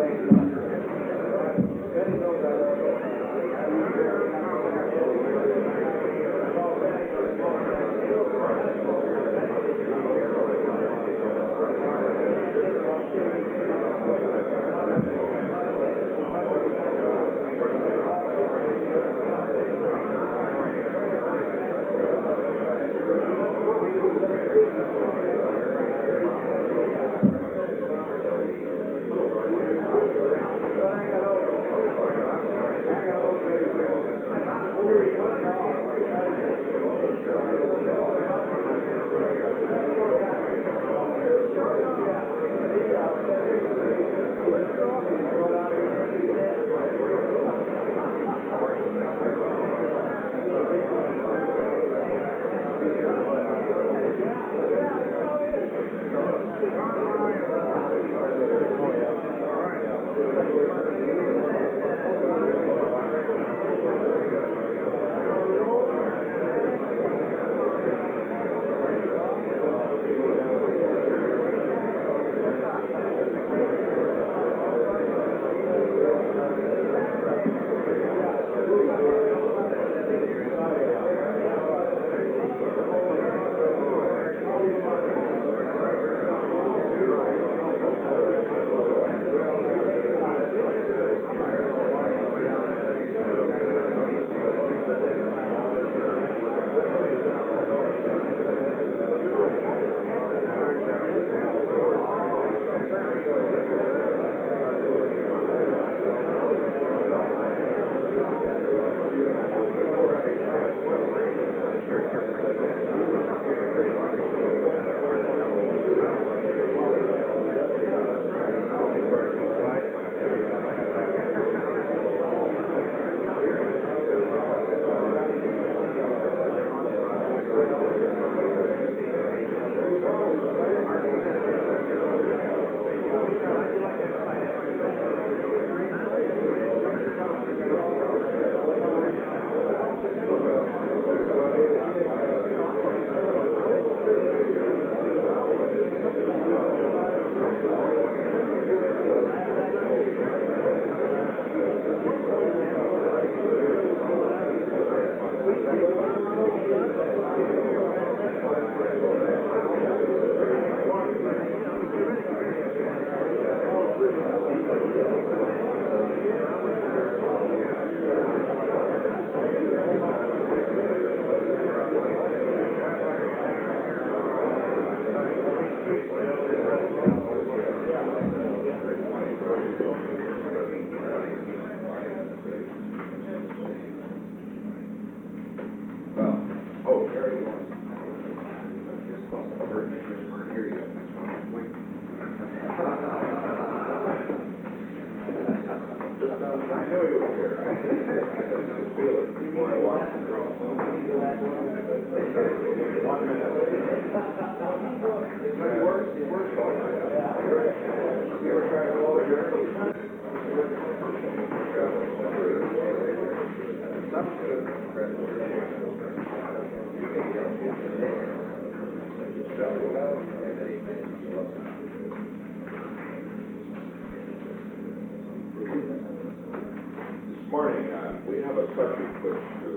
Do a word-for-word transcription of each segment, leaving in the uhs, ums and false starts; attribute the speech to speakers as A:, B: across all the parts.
A: This morning, uh, we have a subject which to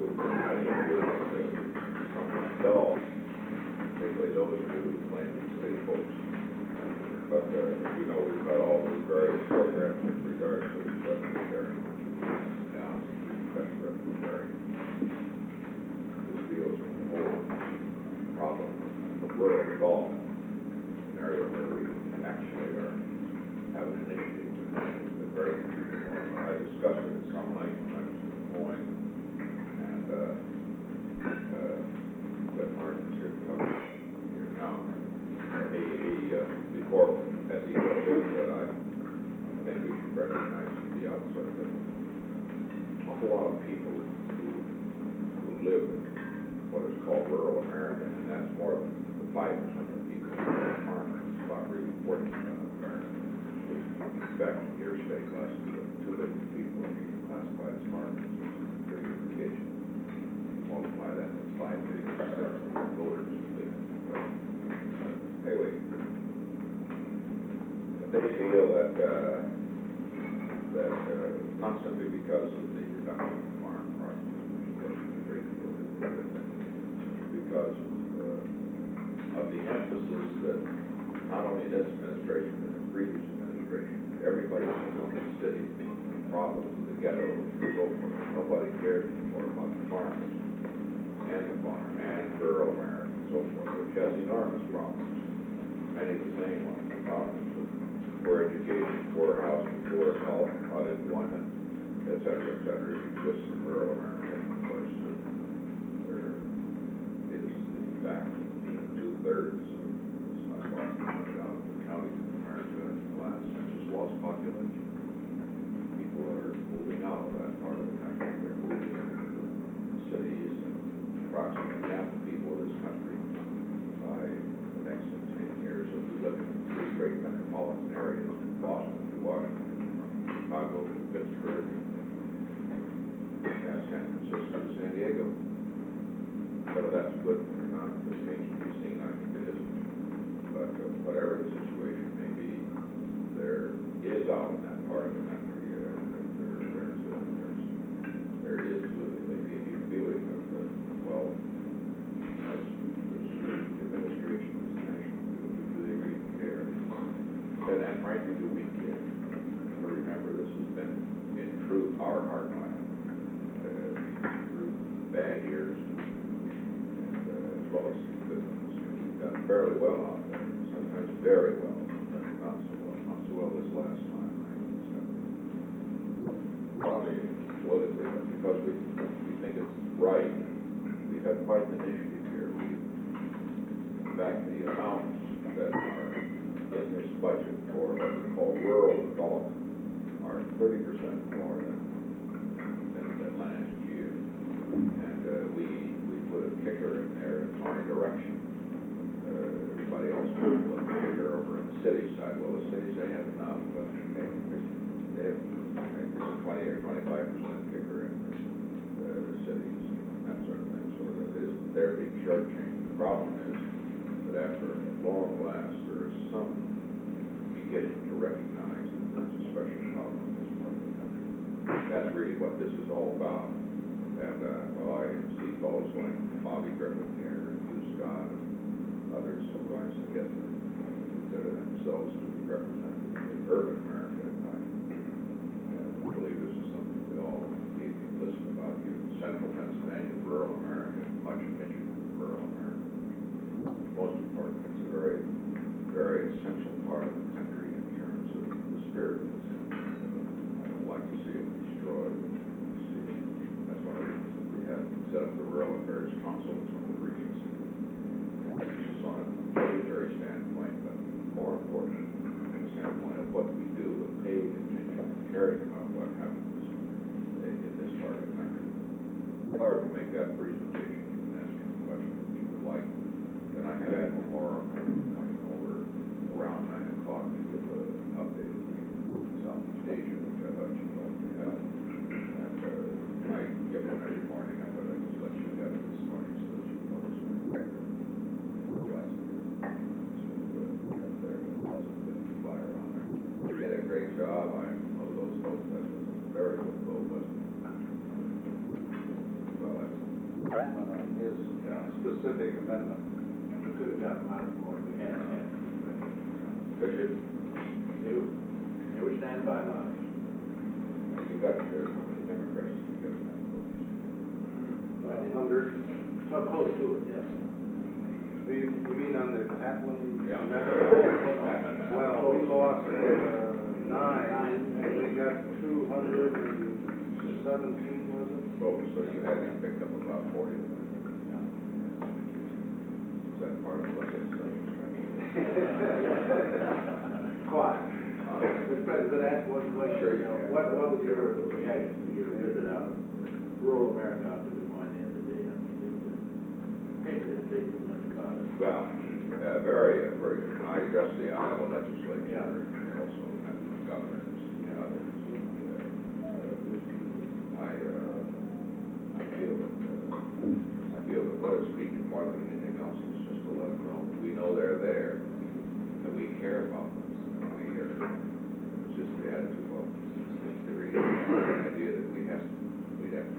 A: sell, particularly those who claim to be city folks. But, uh, you know, we've got all these various programs with regard to revenue sharing. Now, that's revenue sharing. This deals with the whole problem of rural development, an area where we actually are having an issue with very I discussed it at some length when I was in Des Moines, and uh, uh, that Martin's here to come here now. And he, he uh, before, as he goes in, that I think we should recognize at the outset that an awful lot of people who, who live in what is called rural America, and that's more than the five percent of people who are farmers, it's about really forty percent of America. In fact, in your state, less than two million people are being classified as farmers, which is a pretty good indication. Multiply that with five million percent of voters who live in the Anyway, they feel that uh, that, uh, not simply because of the reduction of farm prices, which is a great deal of it, because uh, of the emphasis that not only this administration, but the previous administration, everybody in the city, the problems, the ghettos, and so forth. Nobody cared anymore about the farmers and the farm and rural America and so forth, which has enormous problems. Many of the same ones, the problems with poor education, poor housing, poor health, unemployment, et cetera, et cetera, exists in rural America. And of course, uh, there is, in fact, two-thirds of, as I lost pointed out, the counties in America in the last census lost population. People are moving out of that part of the country. They're moving into the cities, and approximately half the people of this country by the next ten years will be living in three great metropolitan areas: Boston to Washington, Chicago to Pittsburgh, and San Francisco to San Diego. Whether that's good or not, it remains to be seen. I think it isn't. But uh, whatever the situation may be, there is out in that part of the country, uh, there, there's, uh, there's, there is uh, maybe a feeling of, uh, well, as the administration is national, do they really care? And, and frankly, do we care? Remember, this has been, in truth, our heartland uh, through bad years, and uh, as well as good ones. We've done fairly well out there, sometimes very well, but not so well, not so well this last time. Probably politically, but because we, we think it's right, we've had quite an initiative here. We, in fact, the amounts that are in this budget for what we call rural development are thirty percent more than, than, than last year. And uh, we, we put a kicker in there in my direction. Uh, everybody else put a kicker over in the city side. Well, the cities, they have enough, but they, they have a twenty or twenty-five percent kicker in uh, the cities, that sort of thing. So that is, they're being shortchanged. The problem is that after long last, there is some beginning to recognize that there's a special problem in this part of the country. That's really what this is all about. And, uh, well, I see folks like Bobby Griffin here, and Hugh Scott, and others sometimes forget to consider themselves to be represented in urban America at times. And I believe this is something we all need to listen about here. Central Pennsylvania, rural America, much Michigan, rural America. Most important, it's a very, very essential part of the country in terms of the spirit of this country. I don't like to see it destroyed. See, that's one of the reasons that we have set up the Rural Affairs Council. It's one of the reasons. Just on a military standpoint, but more important, from the standpoint of what we do and pay attention and caring about what happens in, in this part of the country. Hard to make that presentation and ask any questions that you would like. And I had Admiral Moore coming over around nine o'clock to give an update of Southeast Asia, which I thought you'd like to have. And uh, I give one every morning. I thought I'd just let you have it this morning so that you know this one. You did a great job. I know those folks. That was a very good vote, wasn't it? Well, that's his uh, specific amendment. We could have gotten out of more. We had. Could you? You. You were stand by now. You got your Democrats. You got that vote.
B: One hundred. So close to it, yes.
C: You, you mean on the Kaplan?
A: Yeah.
C: Well, we lost uh, nine, and we got two hundred and seventeen, was it?
A: Votes, so you had to pick up about forty. Is that part of what it says?
B: Quiet. Mister President, ask one question.
A: Sure, you
B: You know,
A: can.
B: What, what was your reaction to your visit out of rural America out to Des Moines the other day? I mean, it didn't take too much about it.
A: Well, uh, very, uh, very good. I addressed the Iowa legislature,
B: Yeah.
A: and also met with governors and others. And, uh, I, uh, I feel that, uh, I feel that what is speaking more than anything else is just to let them know we know they're there, and we care about them. And we, uh, it's just the attitude of,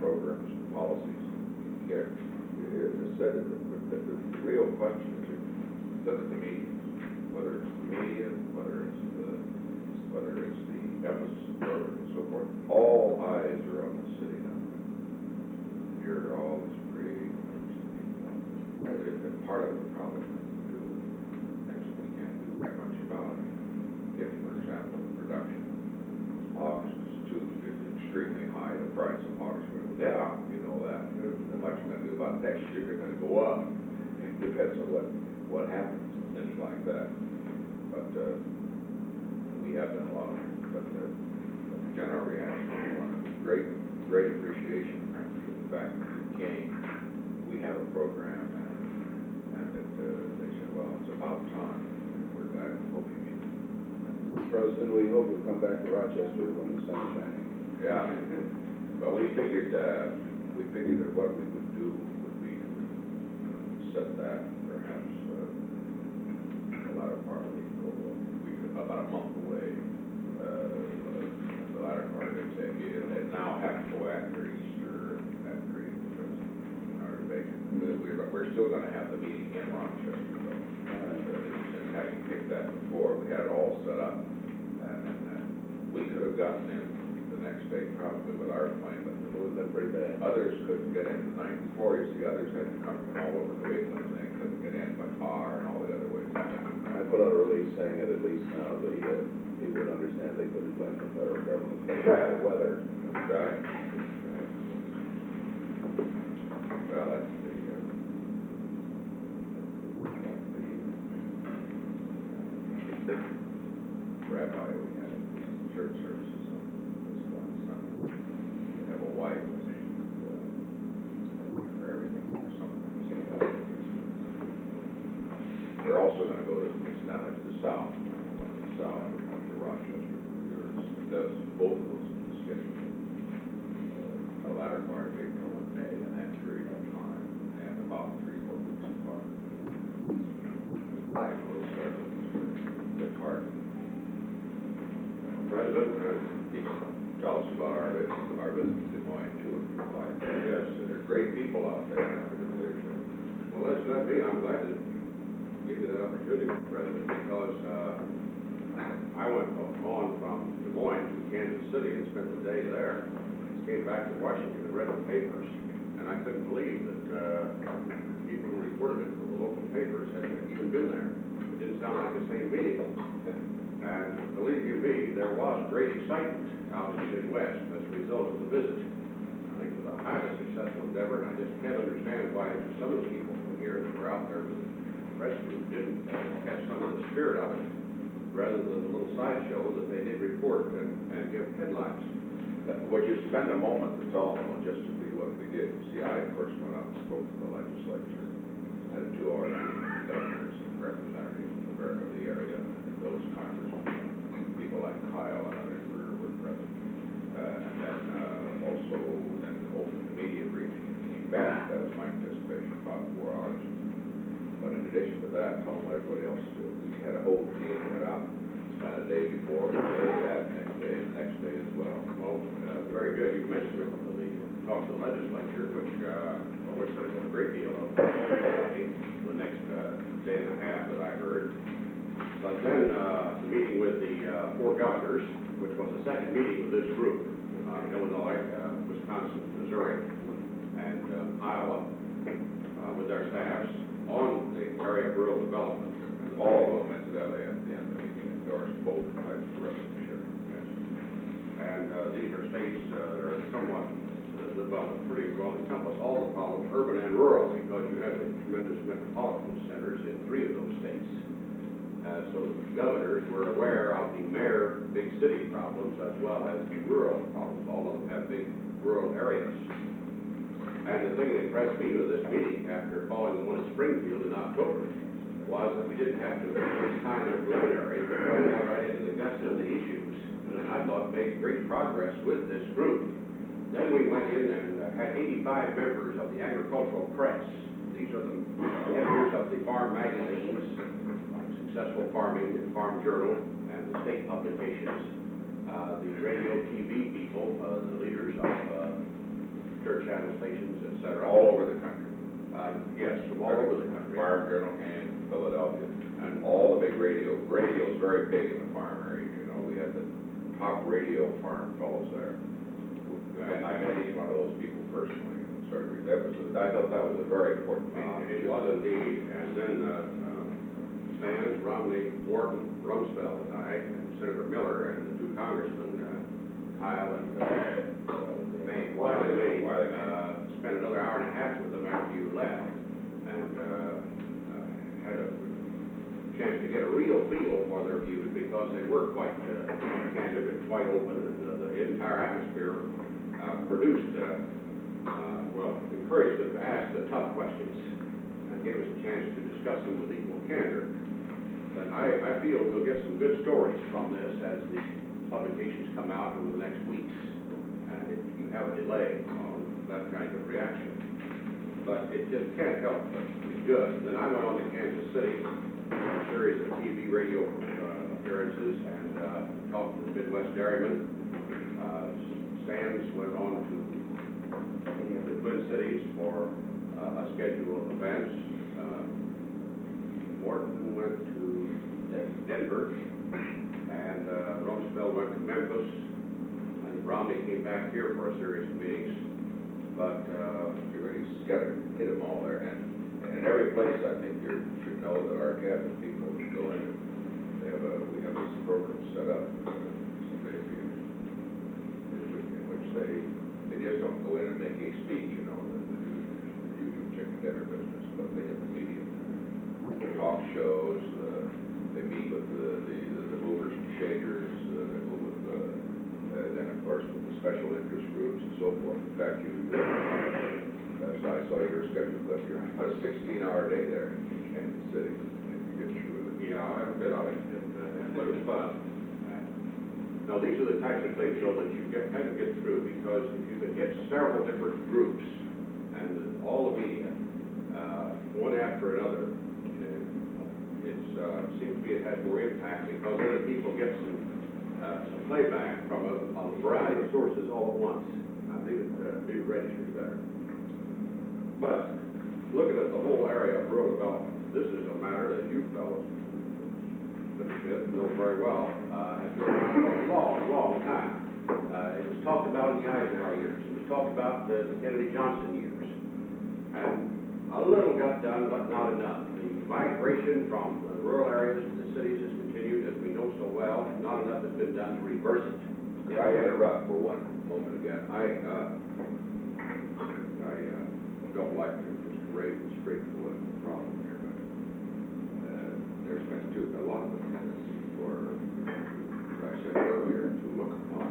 A: programs and policies. Yeah, it said that the, that the real question is, if you look at the media, whether it's the media, whether it's the, whether it's the emphasis program and so forth, all eyes are on the city now. You're all this creating things. And part of the problem is to do things we can't do very much about. If, for example, the production of August is too, is extremely high, the price of August, yeah, you know that. There's much you can do about next year, they're gonna go up. It depends on what, what happens, things like that. But, uh, we have done a lot of it, but, uh, the general reaction, great, great appreciation, frankly, for the fact that you came. We have a program, and, and that, uh, they said, well, it's about time. We're glad, hope you meet.
C: President, we hope you'll come back to Rochester when the sun's shining.
A: Yeah, but we figured, uh, we figured that what we would do would be to set that perhaps, uh, the latter part of April, we could, about a month away, uh, the latter part of it, say, and now have to go after Easter, after Easter, in our debate. We're, we're still gonna have the meeting in Rochester, though. And, uh, and having picked that before, we had it all set up, and, and, uh, we could have gotten in the next day probably with our plane, but it would have been pretty bad. Others couldn't get in the night before, you see, others had to come from all over the Wakelands, and they couldn't get in by car and all the other ways.
C: I put out a release saying that at least now the, uh, people would understand they couldn't blame the federal government for bad weather.
A: Right. Well, that's the, uh, the rabbi we had at church services on this last Sunday. We have a wife, uh, for everything, or something. We're also gonna go to, it's down to the south, the south, to Rochester, it does both of those schedules. Uh, the latter part of April and May, and that period of time, and about three, four weeks apart. I will start the part. President, uh, tell us about our business, our business in Des Moines, too, if you'd like. Yes, they're great people out there.
D: Well, that's not me, I'm glad to give you that opportunity, President, because, uh, I went on from Des Moines to Kansas City and spent the day there. Came back to Washington and read the papers, and I couldn't believe that, uh, people who reported it from the local papers had even been there. It didn't sound like the same meeting. And believe you me, there was great excitement out in the Midwest as a result of the visit. I think it was a highly successful endeavor, and I just can't understand why some of the people from here that were out there with the press group didn't catch some of the spirit of it, rather than the little sideshow that they did report and, and give headlines.
A: Would you spend a moment to tell them just to be what we did? See, I first went out and spoke to the legislature, had a two-hour meeting with governors and representatives of the, of the area, and those congressmen, people like Kyle and others were, were present. Uh, and then, uh, also, then opened the media briefing and came back. That was my anticipation, about four hours. But in addition to that, tell them what everybody else did. We had a whole team went out, spent a day before, a day that, next day, and next day as well.
D: Well, uh, very good, you mentioned it from the, talk to the legislature, which, uh, which there's a great deal of, the next, uh, day and a half that I heard. But then, uh, the meeting with the, uh, four governors, which was the second meeting with this group, uh, Illinois, uh, Wisconsin, Missouri, and, uh, Iowa, uh, with their staffs on the area of rural development.
A: All of them, incidentally, at the end of the meeting, endorsed both types of resolution.
D: And uh, these are states uh, that are somewhat uh, developed pretty well, encompass all the problems, urban and rural, because you have the tremendous metropolitan centers in three of those states. Uh, so the governors were aware of the mayor big city problems as well as the rural problems. All of them have big rural areas. And the thing that impressed me with this meeting after following the one in Springfield in October was that we didn't have to waste time in preliminary, but we got right into the guts of the issues. And I thought made great progress with this group. Then we went in and uh, had eighty-five members of the agricultural press. These are the editors of the farm magazines, like Successful Farming and Farm Journal, and the state publications. Uh, the radio, T V people, uh, the leaders of uh, church channel stations, et cetera.
A: All over the country.
D: Uh, yes, from all over the country.
A: Farm Journal and Philadelphia,
D: And
A: all the big radio, radio's very big in the farm area, you know, we had the top radio farm fellows there. And I met each one of those people personally, and started, that was, a- I thought that was a very important
D: Uh,
A: meeting.
D: It was indeed, and then uh, uh, Stans, Romney, Wharton, Rumsfeld, and I, and Senator Miller, and the two congressmen, uh, Kyle and uh, May, Wiley May,
A: Wiley May.
D: uh, spent another hour and a half with them after you left, and uh, uh, had a chance to get a real feel for their views, because they were quite uh, candid and quite open, and uh, the entire atmosphere uh, produced, uh, uh, well, encouraged them to ask the tough questions, and gave us a chance to discuss them with equal candor. And I, I feel we'll get some good stories from this as the publications come out over the next weeks, and if you have a delay on that kind of reaction. But it just can't help but be good. Then I went on to Kansas City, a series of T V, radio uh, appearances, and uh, talked to the Midwest Dairymen. Uh, Stans went on to the Twin Cities for uh, a schedule of events. Uh, Morton went to Denver, and uh, Rumsfeld went to Memphis, and Romney came back here for a series of meetings. But uh,
A: You really got to hit them all there, and, and in every place, I think you should know that our cabinet people go in, they have a, we have this program set up, uh, someday if you, in which they, they just don't go in and make a speech, you know, the, the usual- the usual chicken dinner business, but they have the media, talk shows, uh, they meet with the, the, the movers and shakers, uh, they move with, uh, uh, then of course with the special interest groups and so forth. In fact, you, as I saw your schedule, but you're on a sixteen hour day there in Kansas City, if you get through it.
D: you know, I haven't been on it, but it was fun. Now, these are the types of things, though, that you get, kind of get through, because if you can get several different groups and all the media, uh, one after another, uh, it's, uh, seems to me it has more impact, because other people get some, uh, some playback from a, a variety of sources all at once. I think it, uh, it registers better. But, looking at the whole area of rural development, this is a matter that you fellows, Mister Smith, know very well, uh, has been around for a long, long time. Uh, it was talked about in the Eisenhower years, it was talked about the Kennedy Johnson years. And a little got done, but not enough. The migration from the rural areas to the cities has continued, as we know so well, and not enough has been done to reverse it.
A: If I interrupt for one moment again, I, uh, I, uh, don't like to just raise a straightforward problem here, but, uh, there's been too, a lot of a tendency for, as I said earlier, to look upon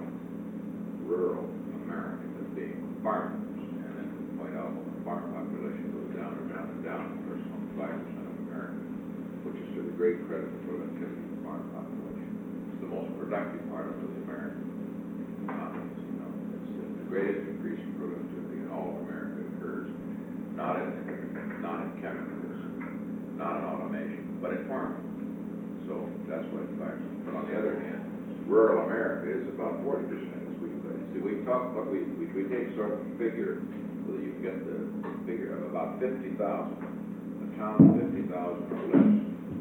A: rural America as being farmers, and then to point out when the farm population goes down and down and down, of course, on five percent of America, which is to the great credit of productivity of the farm population. It's the most productive part of the American economy, you know, it's the greatest increase in productivity in all of America occurs, not in, not in chemicals, not in automation, but in farming. So that's what it factors. But on the other hand, rural America is about forty percent, as we, see, we talk, but we, we, we take sort of a figure, so that you can get the figure of about fifty thousand, a town of fifty thousand or less,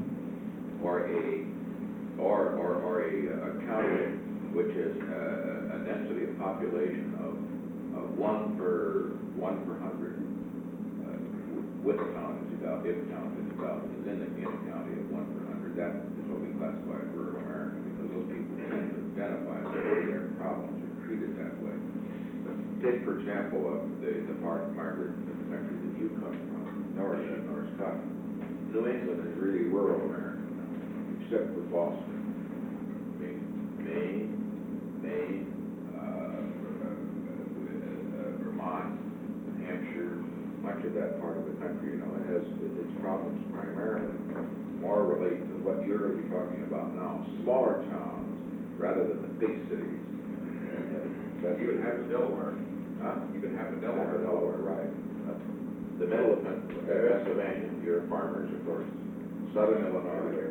A: or a, or, or, or a, a county which is a, a density of population of, of one per, one per hundred, uh, with a town of fifty thousand, if a town of fifty thousand is in the, in the county of one per hundred, that is what we classify as rural America, because those people tend to identify their problems are treated that way. Take, for example, uh, the, the part, Margaret, of the country that you come from, North, North Scotland. New England is really rural America now, except for Boston. Maine, Maine, Maine, uh, uh, uh, Vermont, New Hampshire, much of that part of the country, you know, it has its problems primarily more relate to what you're really talking about now, smaller towns rather than the big cities. That
D: You can have the Delaware.
A: Huh?
D: You can have the
A: Delaware,
D: Delaware.
A: Delaware, right. The middle of Pen- Pennsylvania, you're farmers, of course. Southern Illinois,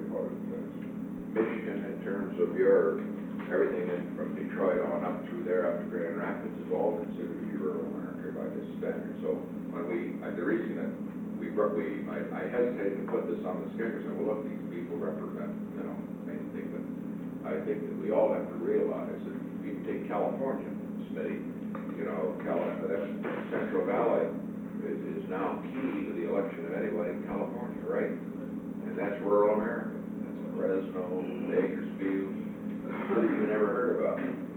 A: Michigan, in terms of your, everything in from Detroit on up through there, up to Grand Rapids, is all considered to be rural America. country by this standard. So when we, uh, the reason that we, brought- we, I, I hesitated to put this on the schedule, saying, well, look, these people represent, you know, anything, but I think that we all have to realize that you take California, Smitty, you know, California, that Central Valley is, is now key to the election of anybody in California, right? And that's rural America. That's Fresno, Bakersfield, that you never heard about.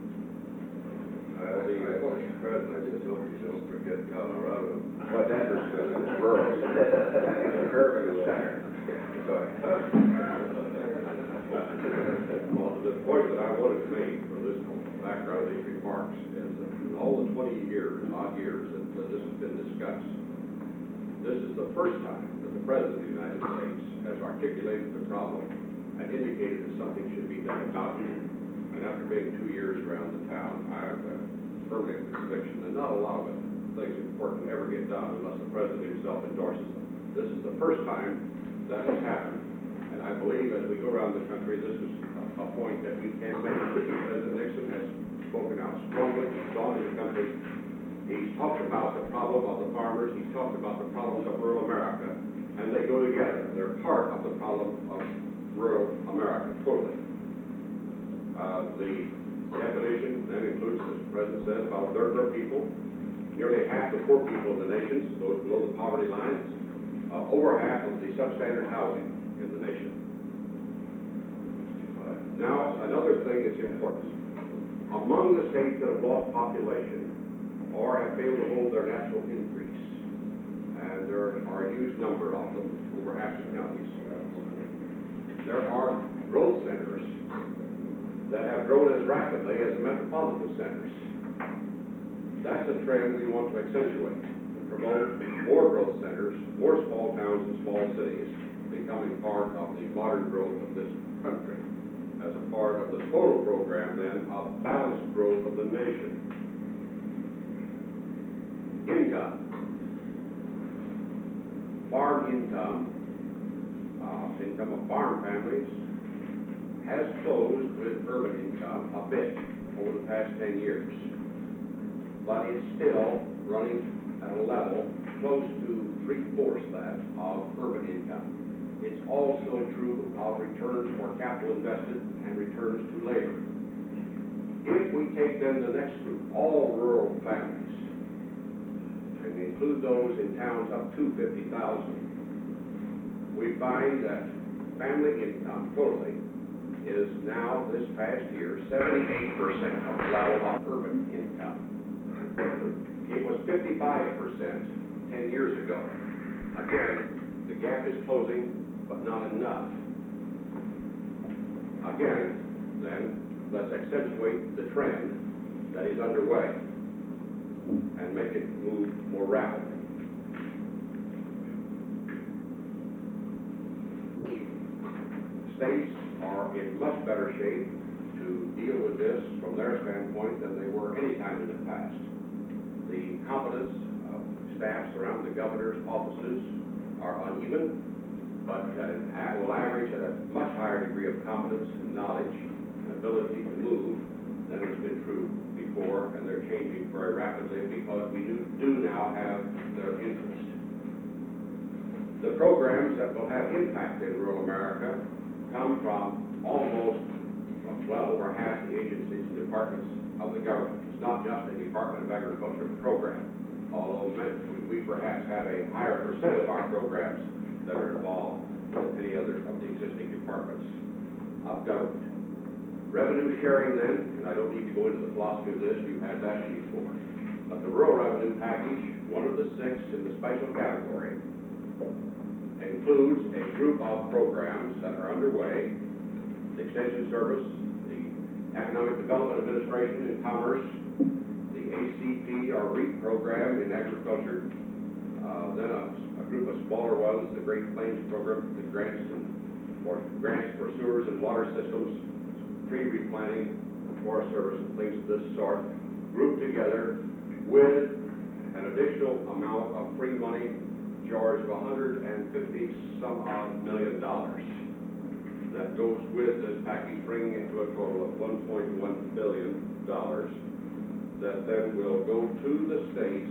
C: I think I was president, I just hope you don't forget Colorado.
A: But Denver's good, it's rural. Urban is center.
D: Well, the point that I wanted to make for this background of these remarks is that in all the twenty years, odd years that that this has been discussed, this is the first time that the President of the United States has articulated the problem and indicated that something should be done about it. And after being two years around the town, I have a firmly the conviction that not a lot of it, things important ever get done unless the President himself endorses them. This is the first time that has happened. And I believe as we go around the country, this is a, a point that we can make. President Nixon has spoken out strongly. He's gone to the country. He's talked about the problem of the farmers. He's talked about the problems of rural America. And they go together. They're part of the problem of rural America, totally. Uh, the definition then includes, as the President says, about a third of our people. Nearly half the poor people in the nation, those below the poverty lines. Uh, over half of the substandard housing in the nation. Uh, now, another thing that's important. Among the states that have lost population or have failed to hold their natural increase, and there are a huge number of them, over half the counties, there are growth centers that have grown as rapidly as the metropolitan centers. That's a trend we want to accentuate. Promote more growth centers, more small towns and small cities becoming part of the modern growth of this country as a part of the total program then of balanced growth of the nation. Income. Farm income, uh, income of farm families has closed with urban income a bit over the past ten years. But it's still running at a level close to three-fourths that of urban income. It's also true of returns for capital invested and returns to labor. If we take then the next group, all rural families, and include those in towns up to fifty thousand, we find that family income totally is now, this past year, seventy-eight percent of the level of urban income. It was fifty-five percent ten years ago. Again, the gap is closing, but not enough. Again, then, let's accentuate the trend that is underway and make it move more rapidly. States are in much better shape to deal with this from their standpoint than they were any time in the past. The competence of staffs around the governor's offices are uneven, but uh, will average at a much higher degree of competence and knowledge and ability to move than has been true before, and they're changing very rapidly because we do, do now have their interest. The programs that will have impact in rural America come from almost, well, over half the agencies and departments of the government. It's not just a Department of Agriculture program, although we perhaps have a higher percent of our programs that are involved than any other of the existing departments of government. Revenue sharing then, and I don't need to go into the philosophy of this, you've had that before, but the rural revenue package, one of the six in the special category, includes a group of programs that are underway: the Extension Service, the Economic Development Administration in Commerce, the A C P or REAP program in agriculture, uh, then a, a group of smaller ones, the Great Plains program, the grants and or grants for sewers and water systems, tree replanting, forest service, and things of this sort, grouped together with an additional amount of free money charge of one hundred fifty some odd million dollars. That goes with this package, bringing it to a total of one point one billion dollars. that then will go to the states,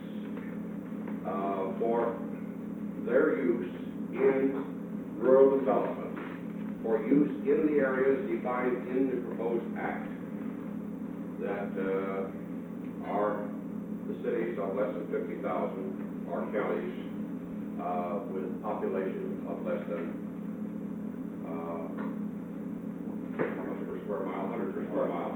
D: uh, for their use in rural development, for use in the areas defined in the proposed act that, uh, are the cities of less than fifty thousand, or counties, uh, with population of less than, uh, how much per square mile, hundred per square mile.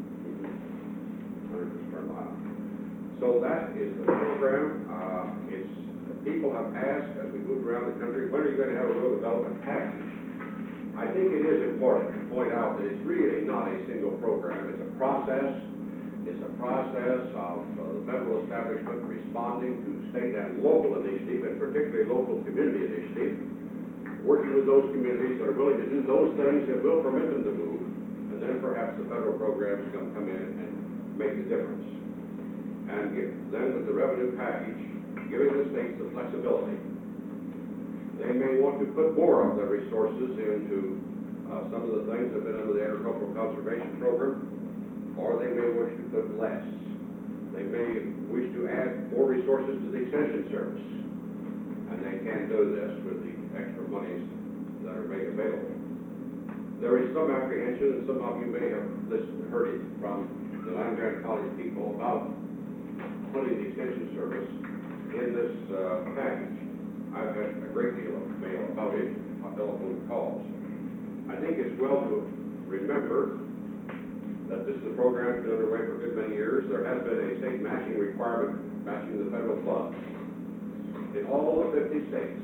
D: Hundred per square mile. So that is the program, uh, it's, people have asked as we move around the country, when are you gonna have a rural development package? I think it is important to point out that it's really not a single program, it's a process. It's a process of uh, the federal establishment responding to state and local initiative, and particularly local community initiative, working with those communities that are willing to do those things that will permit them to move, and then perhaps the federal programs can come in and make a difference. And give, then with the revenue package, giving the states the flexibility, they may want to put more of their resources into uh, some of the things that have been under the agricultural conservation program, or they may wish to put less. They may wish to add more resources to the extension service, and they can do this with the extra monies that are made available. There is some apprehension, and some of you may have listened, heard it from the Land Grant College people about putting the extension service in this uh, package. I've had a great deal of mail about it, on telephone calls. I think it's well to remember that this is a program that's been underway for a good many years. There has been a state matching requirement, matching the federal funds. In all the fifty states,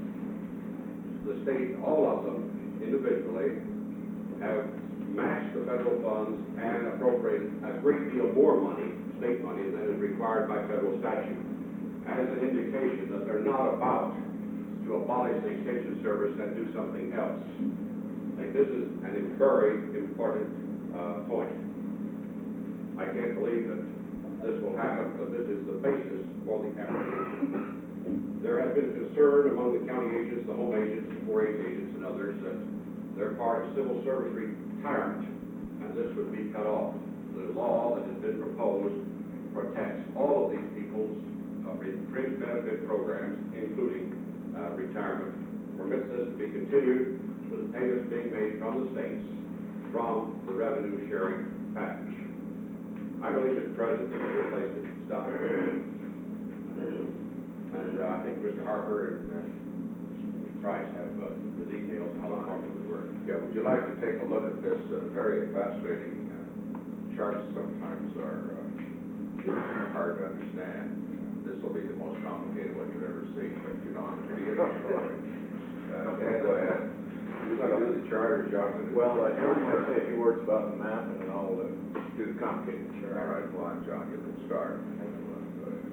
D: the state, all of them individually, have matched the federal funds and appropriated a great deal more money, state money, than is required by federal statute, as an indication that they're not about to abolish the extension service and do something else. I think this is an very important uh, point. I can't believe that this will happen, but this is the basis for the application. There has been concern among the county agents, the home agents, the four H agents, and others that they're part of civil service retirement, and this would be cut off. The law that has been proposed protects all of these people's uh, fringe benefit programs, including uh, retirement, permits this to be continued with the payments being made from the states from the revenue sharing package. I believe, Mister President, this is a place to stop. And uh, I think Mister Harper and uh, Price have uh, the details of how important we work.
A: Yeah, would you like to take a look at this uh, very fascinating uh, charts? Sometimes are uh, hard to understand. This will be the most complicated one you've ever seen, but you know, I'm pretty interested. Uh, okay, go ahead. You want to do the chart or John?
C: Well, I heard you say a few words about the map and then I'll uh, do the complicated chart.
A: All right, well, on, John, get them started. Go ahead.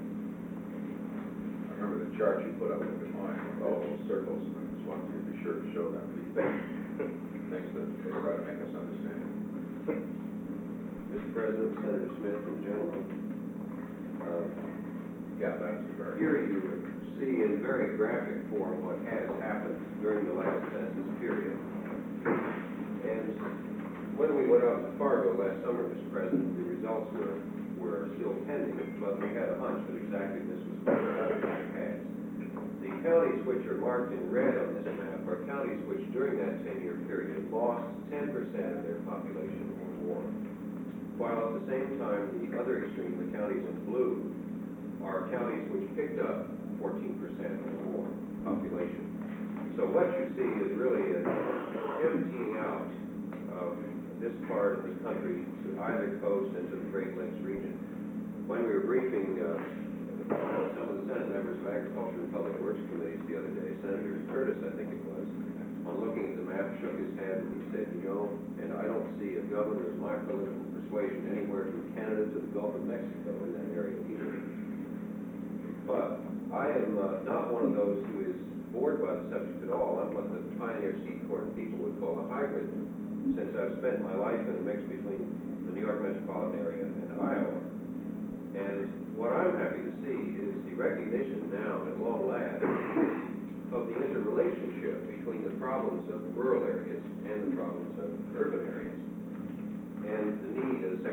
A: I remember the chart you put up in Des Moines with all those circles, and I just wanted you to be sure to show that to these things. Things that they try to make us understand.
E: Mister President, Senator Smith, and gentlemen, uh,
A: Yeah, that's very.
E: here you see in very graphic form what has happened during the last census period. And when we went out to Fargo last summer, Mister President, the results were, were still pending, but we had a hunch that exactly this was going to happen in the past. The counties which are marked in red on this map are counties which during that ten-year period lost ten percent of their population or more, while at the same time, the other extreme, the counties in blue, are counties which picked up fourteen percent or more population. So what you see is really an emptying out of this part of the country to either coast and to the Great Lakes region. When we were briefing uh, some of the Senate members of Agriculture and Public Works Committees the other day, Senator Curtis, I think it was, on looking at the map, shook his head and he said, you know, and I don't see a governor of my political persuasion anywhere from Canada to the Gulf of Mexico in that area either. But I am uh, not one of those who is bored by the subject at all. I'm what the pioneer seed corn people would call a hybrid, since I've spent my life in a mix between the New York metropolitan area and Iowa. And what I'm happy to see is the recognition now, at long last, of the interrelationship between the problems of rural areas and the problems of urban areas. And the need, as Secretary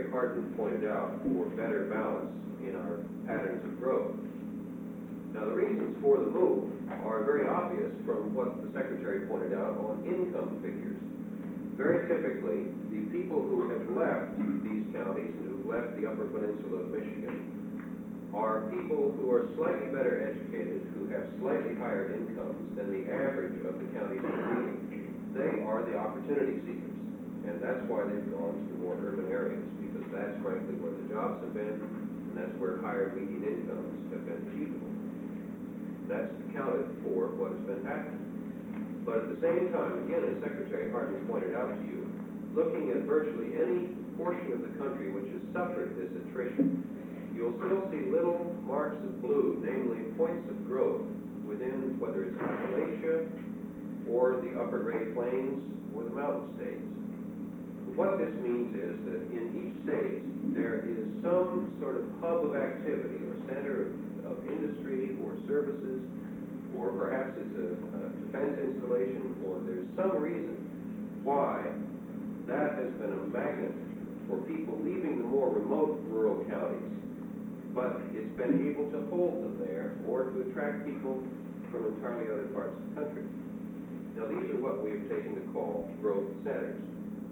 E: Harden pointed out, for better balance in our patterns of growth. Now, the reasons for the move are very obvious from what the Secretary pointed out on income figures. Very typically, the people who have left these counties and who've left the Upper Peninsula of Michigan are people who are slightly better educated, who have slightly higher incomes than the average of the counties they're leaving. They are the opportunity seekers, and that's why they've gone to the more urban areas, because that's frankly where the jobs have been, and that's where higher median incomes have been achievable. That's accounted for what has been happening. But at the same time, again, as Secretary Harden pointed out to you, looking at virtually any portion of the country which has suffered this attrition, you'll still see little marks of blue, namely points of growth within, whether it's Appalachia or the upper Great Plains or the mountain states. What this means is that in each state, there is some sort of hub of activity or center of, of industry or services, or perhaps it's a, a defense installation, or there's some reason why that has been a magnet for people leaving the more remote rural counties, but it's been able to hold them there or to attract people from entirely other parts of the country. Now, these are what we have taken to call growth centers.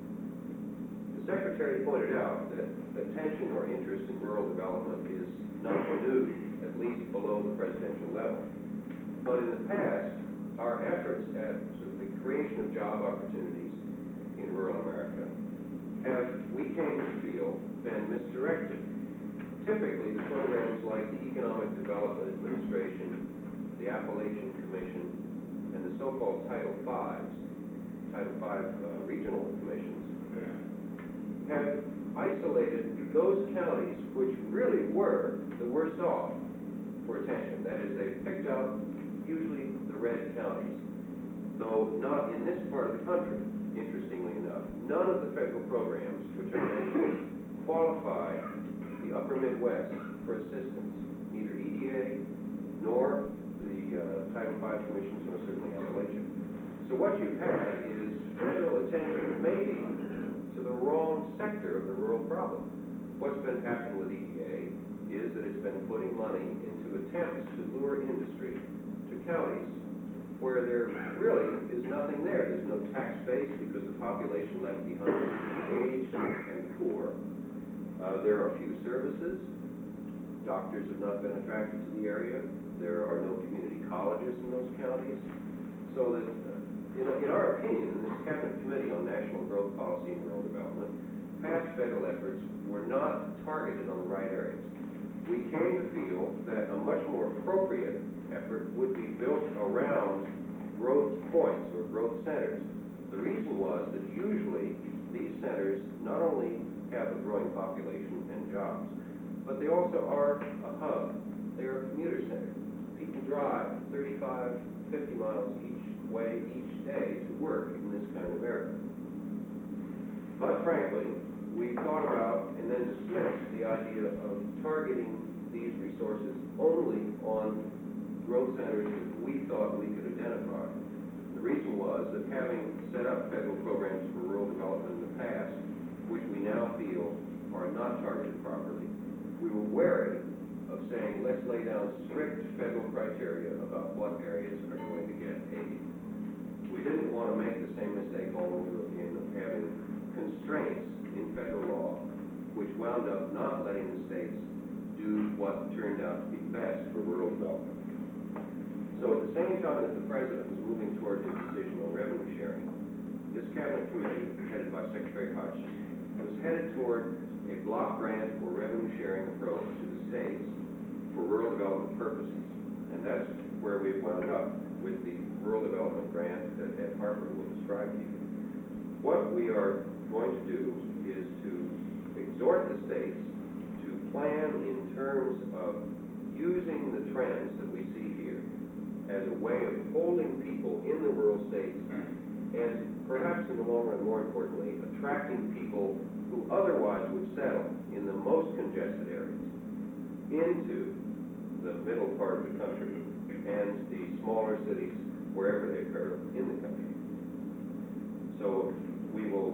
E: The Secretary pointed out that attention or interest in rural development is not renewed, at least below the presidential level. But in the past, our efforts at sort of the creation of job opportunities in rural America have, we came to feel, been misdirected. Typically, the programs like the Economic Development Administration, the Appalachian Commission, and the so-called Title Fives, Title Five uh, regional commissions, have isolated those counties which really were the worst off for attention. That is, they picked out usually the red counties, though not in this part of the country, interestingly enough. None of the federal programs which I mentioned qualify the upper Midwest for assistance, neither E D A nor the uh, Title Five commissions, nor certainly Appalachia. So what you've had is federal attention maybe to the wrong sector of the rural problem. What's been happening with E D A is that it's been putting money into attempts to lure industry to counties where there really is nothing there. There's no tax base because the population left behind is aged and poor. Uh, there are few services. Doctors have not been attracted to the area. There are no community colleges in those counties. So that, uh, in, in our opinion, in this Cabinet Committee on National Growth Policy and Rural Development, past federal efforts were not targeted on the right areas. We came to feel that a much more appropriate effort would be built around growth points or growth centers. The reason was that usually these centers not only have a growing population and jobs, but they also are a hub. They are a commuter center. People drive thirty-five, fifty miles each way each day to work in this kind of area. But frankly, we thought about and then dismissed the idea of targeting these resources only on growth centers that we thought we could identify. The reason was that having set up federal programs for rural development in the past, which we now feel are not targeted properly, we were wary of saying, let's lay down strict federal criteria about what areas are going to get aid. We didn't want to make the same mistake all over again of having constraints in federal law, which wound up not letting the states do what turned out to be best for rural development. So at the same time that the President was moving toward his decision on revenue sharing, this Cabinet Committee, headed by Secretary Hodgson, was headed toward a block grant or revenue sharing approach to the states for rural development purposes. And that's where we've wound up with the rural development grant that Ed Harper will describe to you. What we are going to do is to exhort the states to plan in terms of using the trends that we see here as a way of holding people in the rural states and perhaps in the long run, more importantly, attracting people who otherwise would settle in the most congested areas into the middle part of the country and the smaller cities wherever they occur in the country. So we will, as I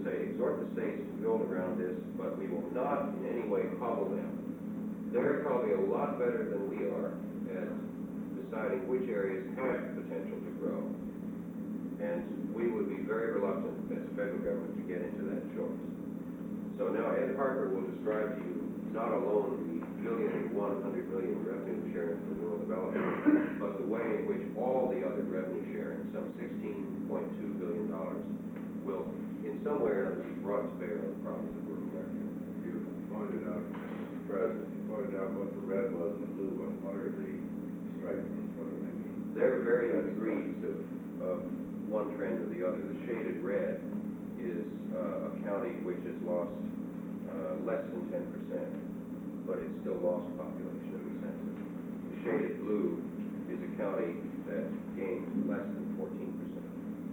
E: say, exhort the states to build around this, but we will not in any way hobble them. They're probably a lot better than we are at deciding which areas have potential to grow. And we would be very reluctant as a federal government to get into that choice. So now Ed Harper will describe to you not alone the billion and one hundred million revenue sharing for rural development, but the way in which all the other revenue sharing, some sixteen point two billion dollars, will in some way or another be brought to bear on the problems of rural America.
A: You pointed out, Mister President, you pointed out what the red was and the blue was. What are the stripes? What do they mean?
E: They're varying degrees of, of one trend or the other. The shaded red is uh, a county which has lost uh, less than ten percent, but it's still lost population in the census. The shaded blue is a county that gained less than fourteen percent.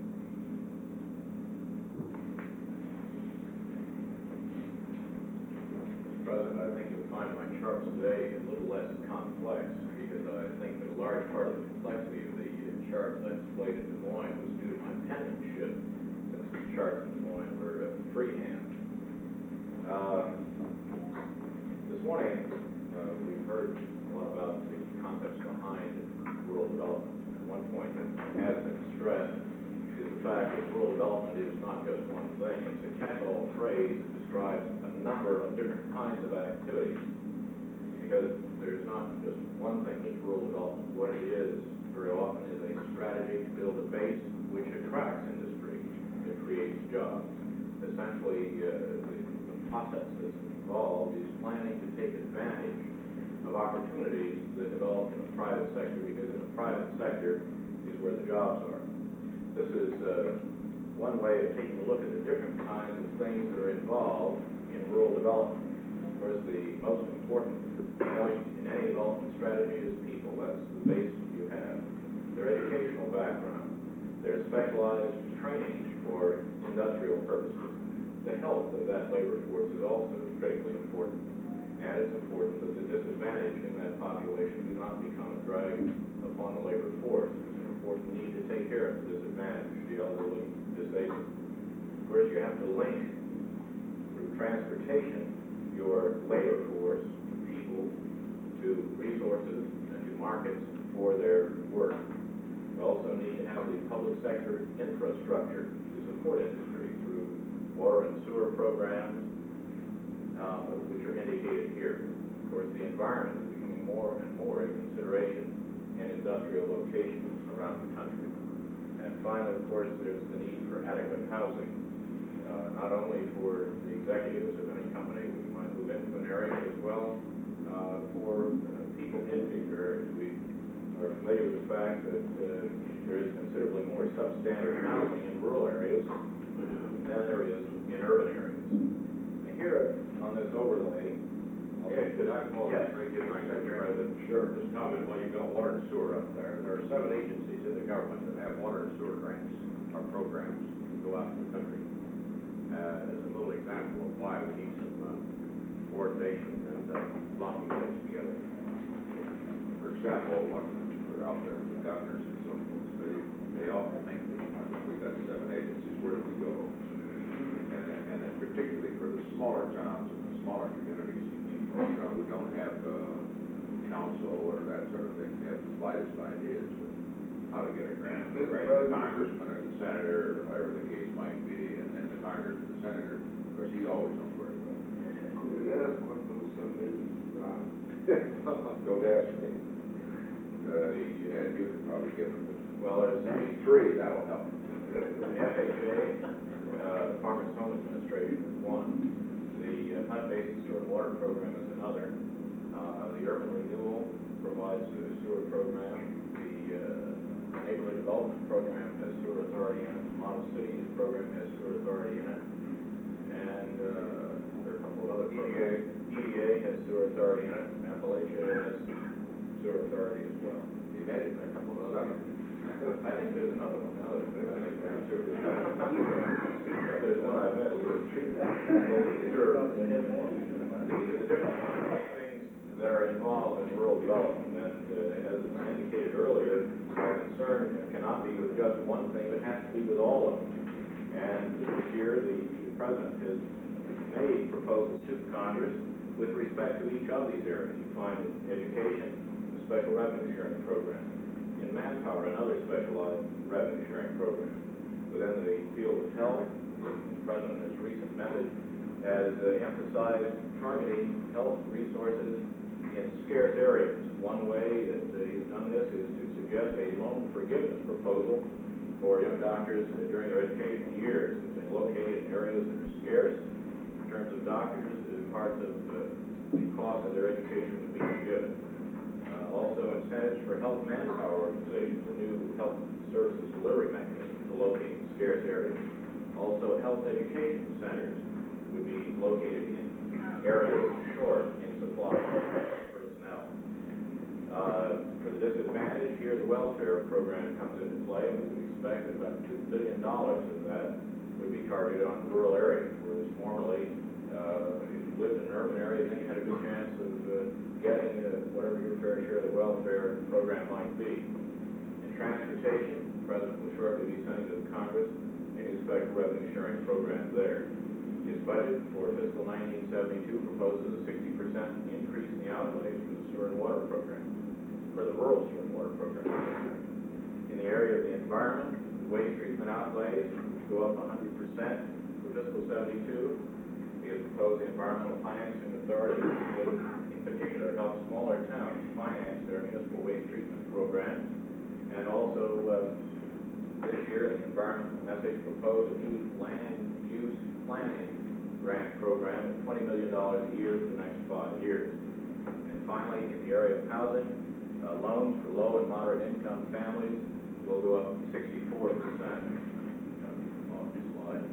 F: Mister President, I think you'll find my charts today a little less complex, because I think that a large part of the complexity of the charts I displayed in Des Moines was due to my penmanship, since the charts in Des Moines were uh, freehand. Uh, This morning, uh, we've heard a lot about the concepts behind rural development. And one point that has been stressed is the fact that rural development is not just one thing. It's a catch-all phrase that describes a number of different kinds of activities, because there's not just one thing that's rural development. What it is very often is a strategy to build a base which attracts industry, it creates jobs. Essentially, uh, the, the process that's involved is planning to take advantage of opportunities that develop in the private sector, because in the private sector is where the jobs are. This is uh, one way of taking a look at the different kinds of things that are involved in rural development. Of course, the most important point in any development strategy is people. That's the base you have. Their educational background, their specialized training for industrial purposes. The health of that labor force is also critically important. And it's important that the disadvantage in that population do not become a drag upon the labor force. There's an important need to take care of the disadvantage, the elderly, disabled. Of course, you have to link through transportation your labor force, people, to resources and to markets for their work. You also need to have the public sector infrastructure to support industry through water and sewer programs, uh, which are indicated here. Of course, the environment is becoming more and more a consideration in industrial locations around the country. And finally, of course, there's the need for adequate housing, uh, not only for the executives of any company who might move into an area, as well uh, for uh, people in these areas. We are familiar with the fact that uh, there is considerably more substandard housing in rural areas than there is in urban areas. And here on this overlay,
D: Okay, could I, well,
F: Yes.
D: thank you, Mister President.
F: Sure.
D: Just comment, well, you've got water and sewer up there. There are seven agencies in the government that have water and sewer grants or programs that go out in the country. Uh, as a little example of why we need some uh, coordination and uh, blocking things together. For example, when we're out there with governors and so forth, they, they often think that, I think we've got seven agencies, where do we go? And, and then particularly for the smaller towns and the smaller communities, you know, we don't have uh, council or that sort of thing. We have the slightest ideas of how to get a grant. The congressman or the senator, or whatever the case might be, and then the congressman, the senator, of course, he always knows where to go.
A: Yes, what those some is, don't ask me. Uh, yeah, you could probably give them.
F: well, there's
D: Maybe three, that'll help.
F: the F H A, uh, Farmers Home Administration is one. The uh, Hunt-based sewer and water program is another. Uh, the Urban Renewal provides a sewer program. The uh, Neighborhood Development Program has sewer authority in it. Model Cities program has sewer authority in it. And uh, there are a couple of other programs. E D A has sewer authority in it. Appalachia has sewer authority as well.
D: You had it, a couple of other.
F: I think there's another one. Now that I think there's two. There's one I bet was Sure. These are the different things that are involved in rural development, and uh, as indicated earlier, our concern cannot be with just one thing, it has to be with all of them. And here, the President has made proposals to Congress with respect to each of these areas. You find in education, a special revenue sharing program. In manpower, another specialized revenue sharing program. Within the field of health, the President, in his recent message, has uh, emphasized targeting health resources in scarce areas. One way that uh, he's done this is to suggest a loan forgiveness proposal for young doctors uh, during their educational years. If they located in areas that are scarce in terms of doctors, uh, parts of uh, the cost of their education would be forgiven. Uh, also, incentives for health manpower organizations, a new health services delivery mechanism to locate in scarce areas. Also, health education centers would be located in areas short in supply of personnel. Uh, for the disadvantaged, here the welfare program comes into play, and we expect that about two billion dollars of that would be targeted on rural areas, whereas formerly, uh, if you lived in an urban area, then you had a good chance of uh, getting uh, whatever your fair share of the welfare program might be. In transportation, the President will shortly be sending to the Congress a new special revenue sharing program there. His budget for fiscal nineteen seventy-two proposes a sixty percent increase in the outlays for the sewer and water program, for the rural sewer and water program. In the area of the environment, the waste treatment outlays go up one hundred percent for fiscal seventy-two. He has proposed the Environmental Financing Authority, which in particular helps smaller towns finance their municipal waste treatment programs. And also, uh, this year, the environmental message proposed a new land use planning grant program of twenty million dollars a year for the next five years. And finally, in the area of housing, uh, loans for low and moderate income families will go up sixty-four percent. On the slide.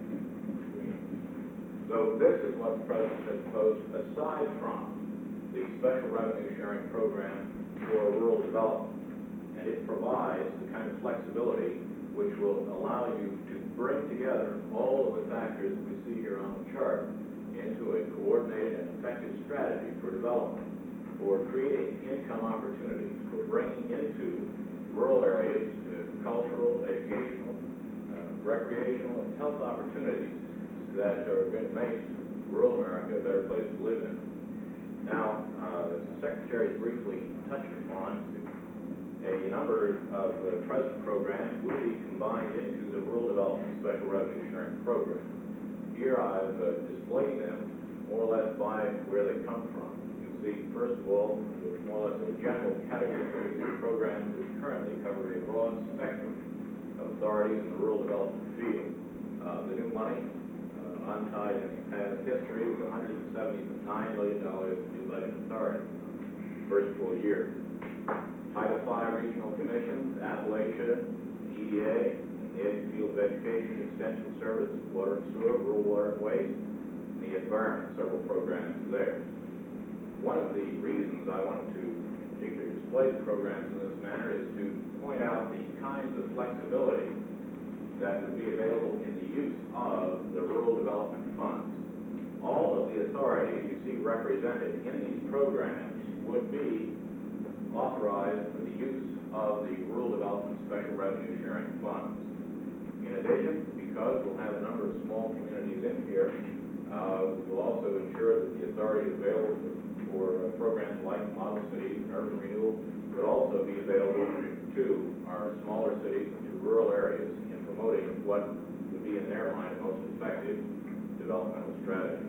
F: So this is what the President has proposed aside from the special revenue sharing program for rural development. And it provides the kind of flexibility which will allow you to bring together all of the factors that we see here on the chart into a coordinated and effective strategy for development, for creating income opportunities, for bringing into rural areas uh, cultural, educational, uh, recreational, and health opportunities that are going to make rural America a better place to live in. Now, uh, the Secretary briefly touched upon a number of uh, present programs will be combined into the Rural Development Special Revenue Sharing Program. Here I've uh, displayed them more or less by where they come from. You see, first of all, there's more or less a general category of programs that currently cover a broad spectrum of authorities in the rural development field. Uh, the new money, uh, untied in past history, was one hundred seventy-nine million dollars in new budget authority, first full year. Title five regional commissions, Appalachia, E D A, the Ed Field of Education, Extension Service, Water and Sewer, Rural Water and Waste, and the Environment, several programs there. One of the reasons I wanted to particularly display the programs in this manner is to point out the kinds of flexibility that would be available in the use of the rural development funds. All of the authorities you see represented in these programs would be authorized for the use of the Rural Development Special Revenue Sharing Funds. In addition, because we'll have a number of small communities in here, uh, we'll also ensure that the authority is available for, for uh, programs like Model Cities and Urban Renewal, but also be available to our smaller cities and to rural areas in promoting what would be in their mind the most effective developmental strategy.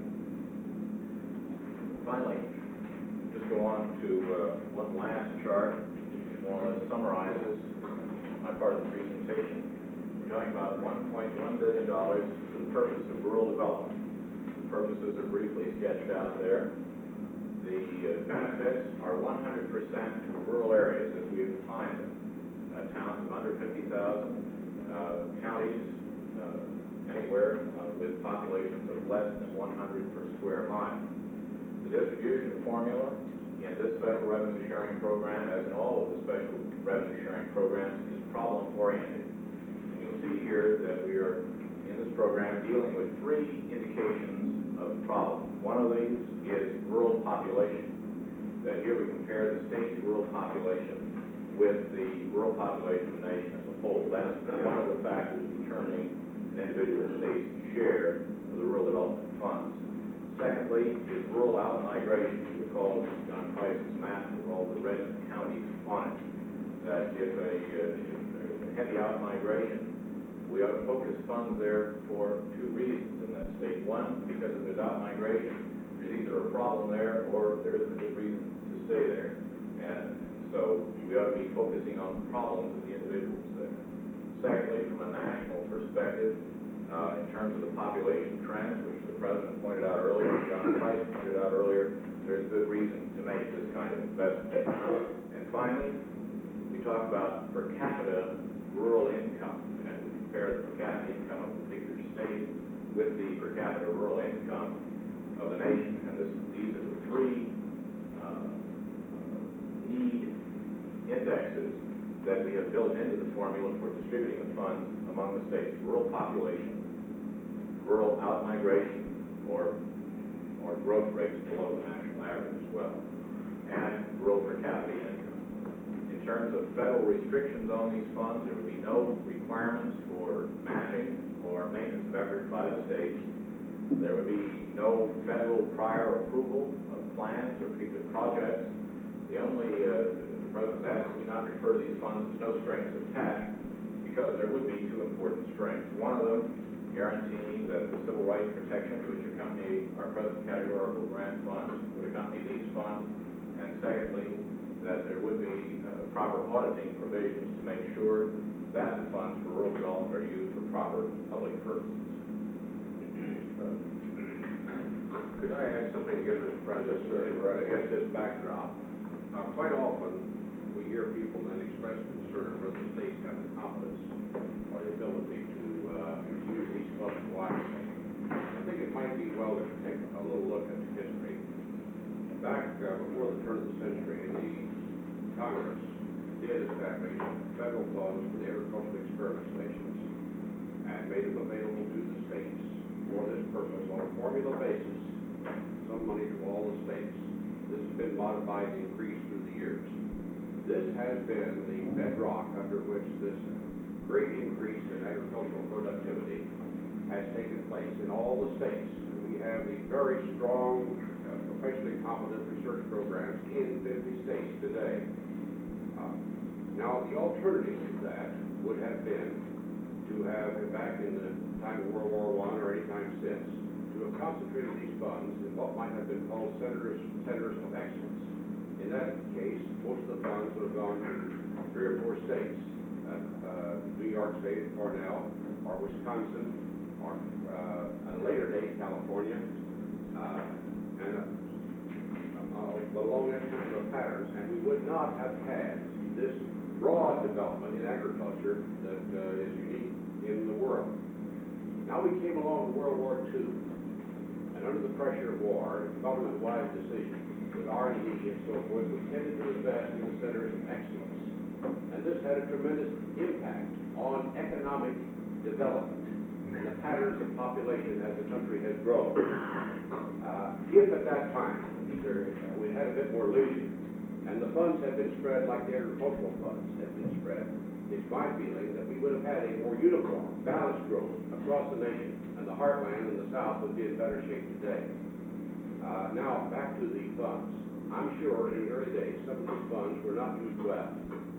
F: Finally, just go on to uh, one last chart, which more or less summarizes my part of the presentation. We're talking about one point one billion dollars for the purpose of rural development. The purposes are briefly sketched out there. The uh, benefits are one hundred percent to rural areas as we have defined them. Uh, towns of under fifty thousand, uh, counties uh, anywhere uh, with populations of less than one hundred per square mile. The distribution formula in this special revenue sharing program, as in all of the special revenue sharing programs, is problem oriented. And you'll see here that we are in this program dealing with three indications of problem. One of these is rural population. That here we compare the state's rural population with the rural population of the nation as a whole. That's one of the factors determining an individual state's share of the the rural development funds. Secondly, is rural out-migration. You recall John Price's map with all the red counties on it, that if a, uh, heavy out-migration, we ought to focus funds there for two reasons in that state. One, because if there's out-migration, there's either a problem there or there isn't a good reason to stay there. And so we ought to be focusing on the problems of the individuals there. Secondly, from a national perspective, uh, in terms of the population trends, which the President pointed out earlier, John Price pointed out earlier, there's good reason to make this kind of investment. And finally, we talk about per capita rural income, and we compare the per capita income of a particular state with the per capita rural income of the nation. And this, these are the three uh, need indexes that we have built into the formula for distributing the funds among the states: rural population, rural out-migration, or, or growth rates below the national average as well, and rural per capita income. In terms of federal restrictions on these funds, there would be no requirements for matching or maintenance of effort by the states. There would be no federal prior approval of plans or particular projects. The only, uh, the President asked we not refer to these funds as no strings attached, because there would be two important strings. One of them guaranteeing that the civil rights protections which accompany our present categorical grant funds would accompany these funds, and secondly, that there would be uh, proper auditing provisions to make sure that the funds for rural development are used for proper public purposes.
D: Could I add something again, Mister President, right against this backdrop? Uh, quite often, we hear people then express concern whether the states have the competence or the ability to uh, use these funds wisely. I think it might be well to take a little look at history. Back uh, before the turn of the century, the Congress did establish federal funds for the agricultural experiment stations and made them available to the states for this purpose on a formula basis, some money to all the states. This has been modified and increased through the years. This has been the bedrock under which this great increase in agricultural productivity has taken place in all the states. We have a very strong, uh, professionally competent research programs in fifty states today. Uh, now, the alternative to that would have been to have, back in the time of World War One or any time since, to have concentrated these funds in what might have been called centers, centers of excellence. In that case, most of the funds would have gone to three or four states, uh, uh, New York State, Cornell, or Wisconsin, or uh, at a later date, California, uh, and uh, uh, along that kind of patterns, and we would not have had this broad development in agriculture that uh, is unique in the world. Now we came along to World War Two, and under the pressure of war, government-wide decisions with R and D and so forth, we tended to invest in the centers of excellence. And this had a tremendous impact on economic development and the patterns of population as the country has grown. Uh, if at that time either uh, we had a bit more leisure and the funds had been spread like the agricultural funds had been spread, it's my feeling that we would have had a more uniform, balanced growth across the nation, and the heartland and the South would be in better shape today. Uh, now, back to the funds. I'm sure in the early days some of these funds were not used well.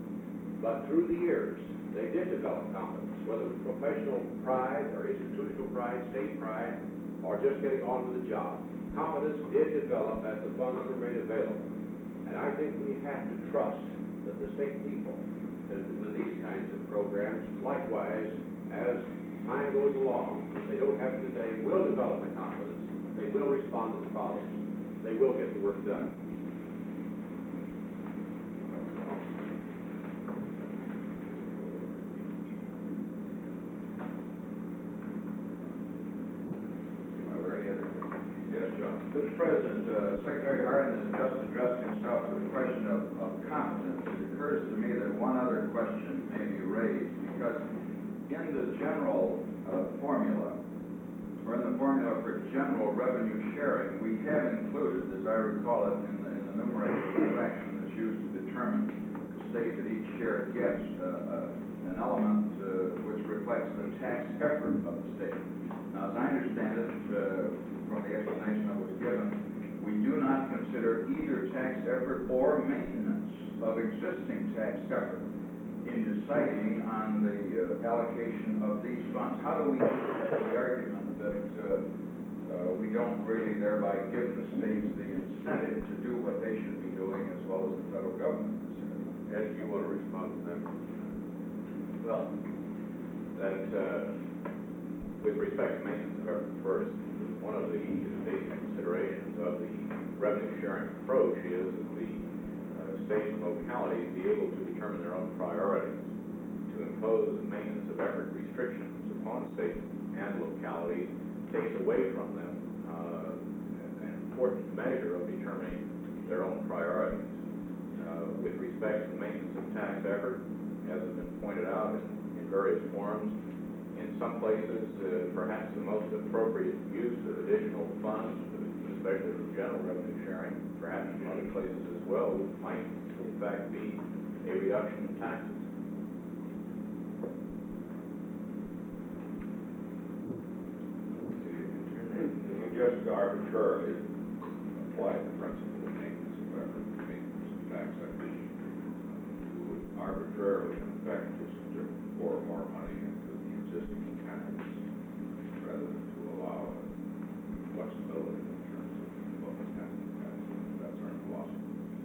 D: But through the years, they did develop competence, whether it was professional pride or institutional pride, state pride, or just getting on with the job. Competence did develop as the funds were made available. And I think we have to trust that the state people, that with these kinds of programs, likewise, as time goes along, if they don't have it today, will develop the confidence. They will respond to the problems. They will get the work done.
A: Are there any other questions? Yes, John. Mister President, uh, Secretary Hardin has just addressed himself to the question of, of competence. It occurs to me that one other question may be raised, because in the general uh, formula, or in the formula for general revenue sharing, we have included, as I recall it, in the, in the numerator fraction that's used to determine the state that each share gets, uh, uh,
G: an element uh, which reflects the tax effort of the state. Now, as I understand it, uh, from the explanation that was given, we do not consider either tax effort or maintenance of existing tax effort in deciding on the uh, allocation of these funds. How do we get the argument that uh, uh, we don't really thereby give the states the incentive to do what they should be doing as well as the federal government?
D: Ed, you want to respond to that?
F: Well, that, uh, with respect to maintenance of effort first, one of the basic considerations of the revenue sharing approach is that the uh, states and localities be able to determine their own priorities. To impose maintenance of effort restrictions upon states and localities takes away from them uh, an important measure of determining their own priorities. Uh, with respect to maintenance of tax effort, as has been pointed out in, in various forums, in some places, uh, perhaps the most appropriate use of additional funds, especially for general revenue sharing, perhaps in other places as well, might in fact be a reduction in taxes.
A: You just arbitrarily apply the principle of maintenance of effort, maintenance of tax effort. You would arbitrarily, in effect, just to pour more money into the existing accounts rather than to allow flexibility in terms of what was happening. That's our philosophy.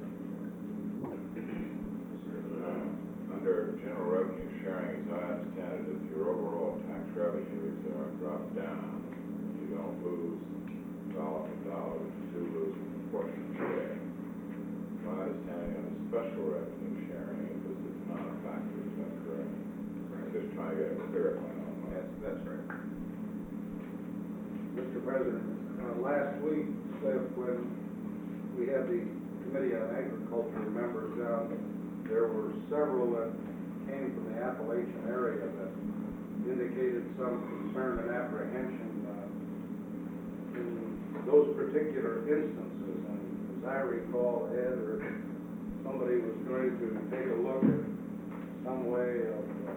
H: Uh, Under general revenue sharing, as I understand it, if your overall tax revenues are dropped down, you don't lose dollar for dollar, you do lose a proportionate share. My understanding of the special revenue sharing is this is not a factor, is that correct? I'm just trying to get a clear plan on that.
E: That's, that's right.
C: Mister President, uh, last week, uh, when we had the Committee on Agriculture members down, there were several that came from the Appalachian area that indicated some concern and apprehension uh, in those particular instances. And as I recall, Ed or somebody was going to take a look at some way of uh,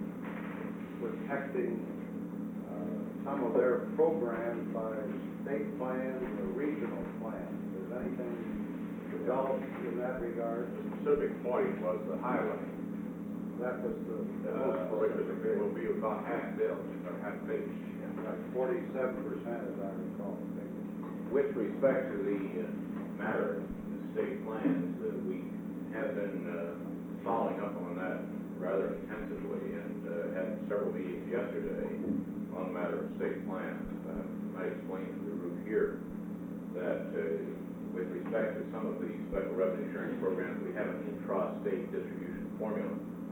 C: protecting uh, some of their programs by state plans or regional plans. Is anything developed in that regard?
D: The specific point was the highway,
C: That was the, the
D: uh,
C: most
D: which is, it will be about half built, or half finished.
C: like forty-seven percent, as I recall.
F: With respect to the uh, matter of the state plans, uh, we have been uh, following up on that rather intensively and uh, had several meetings yesterday on the matter of state plans. Uh, I explained to the group here that uh, with respect to some of the special revenue sharing programs, we have an intra-state distribution formula.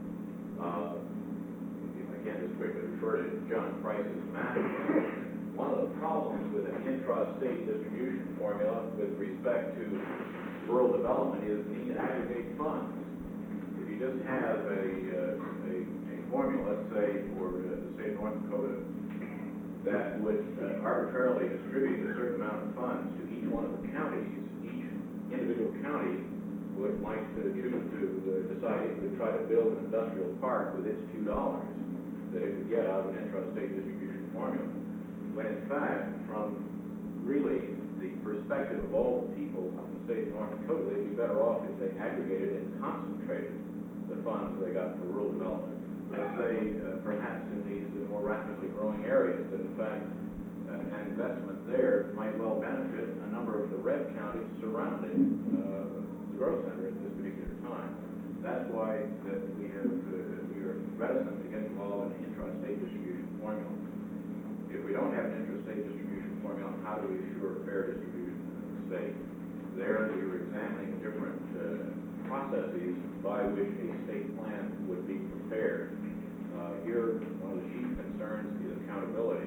F: Uh, if I can just quickly refer to John Price's map. One of the problems with an intra-state distribution formula with respect to rural development is the need to aggregate funds. If you just have a, uh, a, a formula, let's say, for uh, the state of North Dakota, that would uh, arbitrarily distribute a certain amount of funds to each one of the counties, each individual county would like to choose to uh, decide to try to build an industrial park with its two dollars that it would get out of an intra-state distribution formula. When in fact, from really the perspective of all the people of the state of North Dakota, they'd be better off if they aggregated and concentrated the funds they got for rural development. Let's say, uh, perhaps in these more rapidly growing areas, that in fact, uh, an investment there might well benefit a number of the red counties surrounding uh, the growth center at this particular time. That's why that we have, uh, we are reticent to get involved in the intra-state distribution formula. If we don't have an intra-state distribution formula, how do we assure fair distribution in the state? There, we were examining different uh, processes by which a state plan would be prepared. Uh, here, one of the chief concerns is accountability.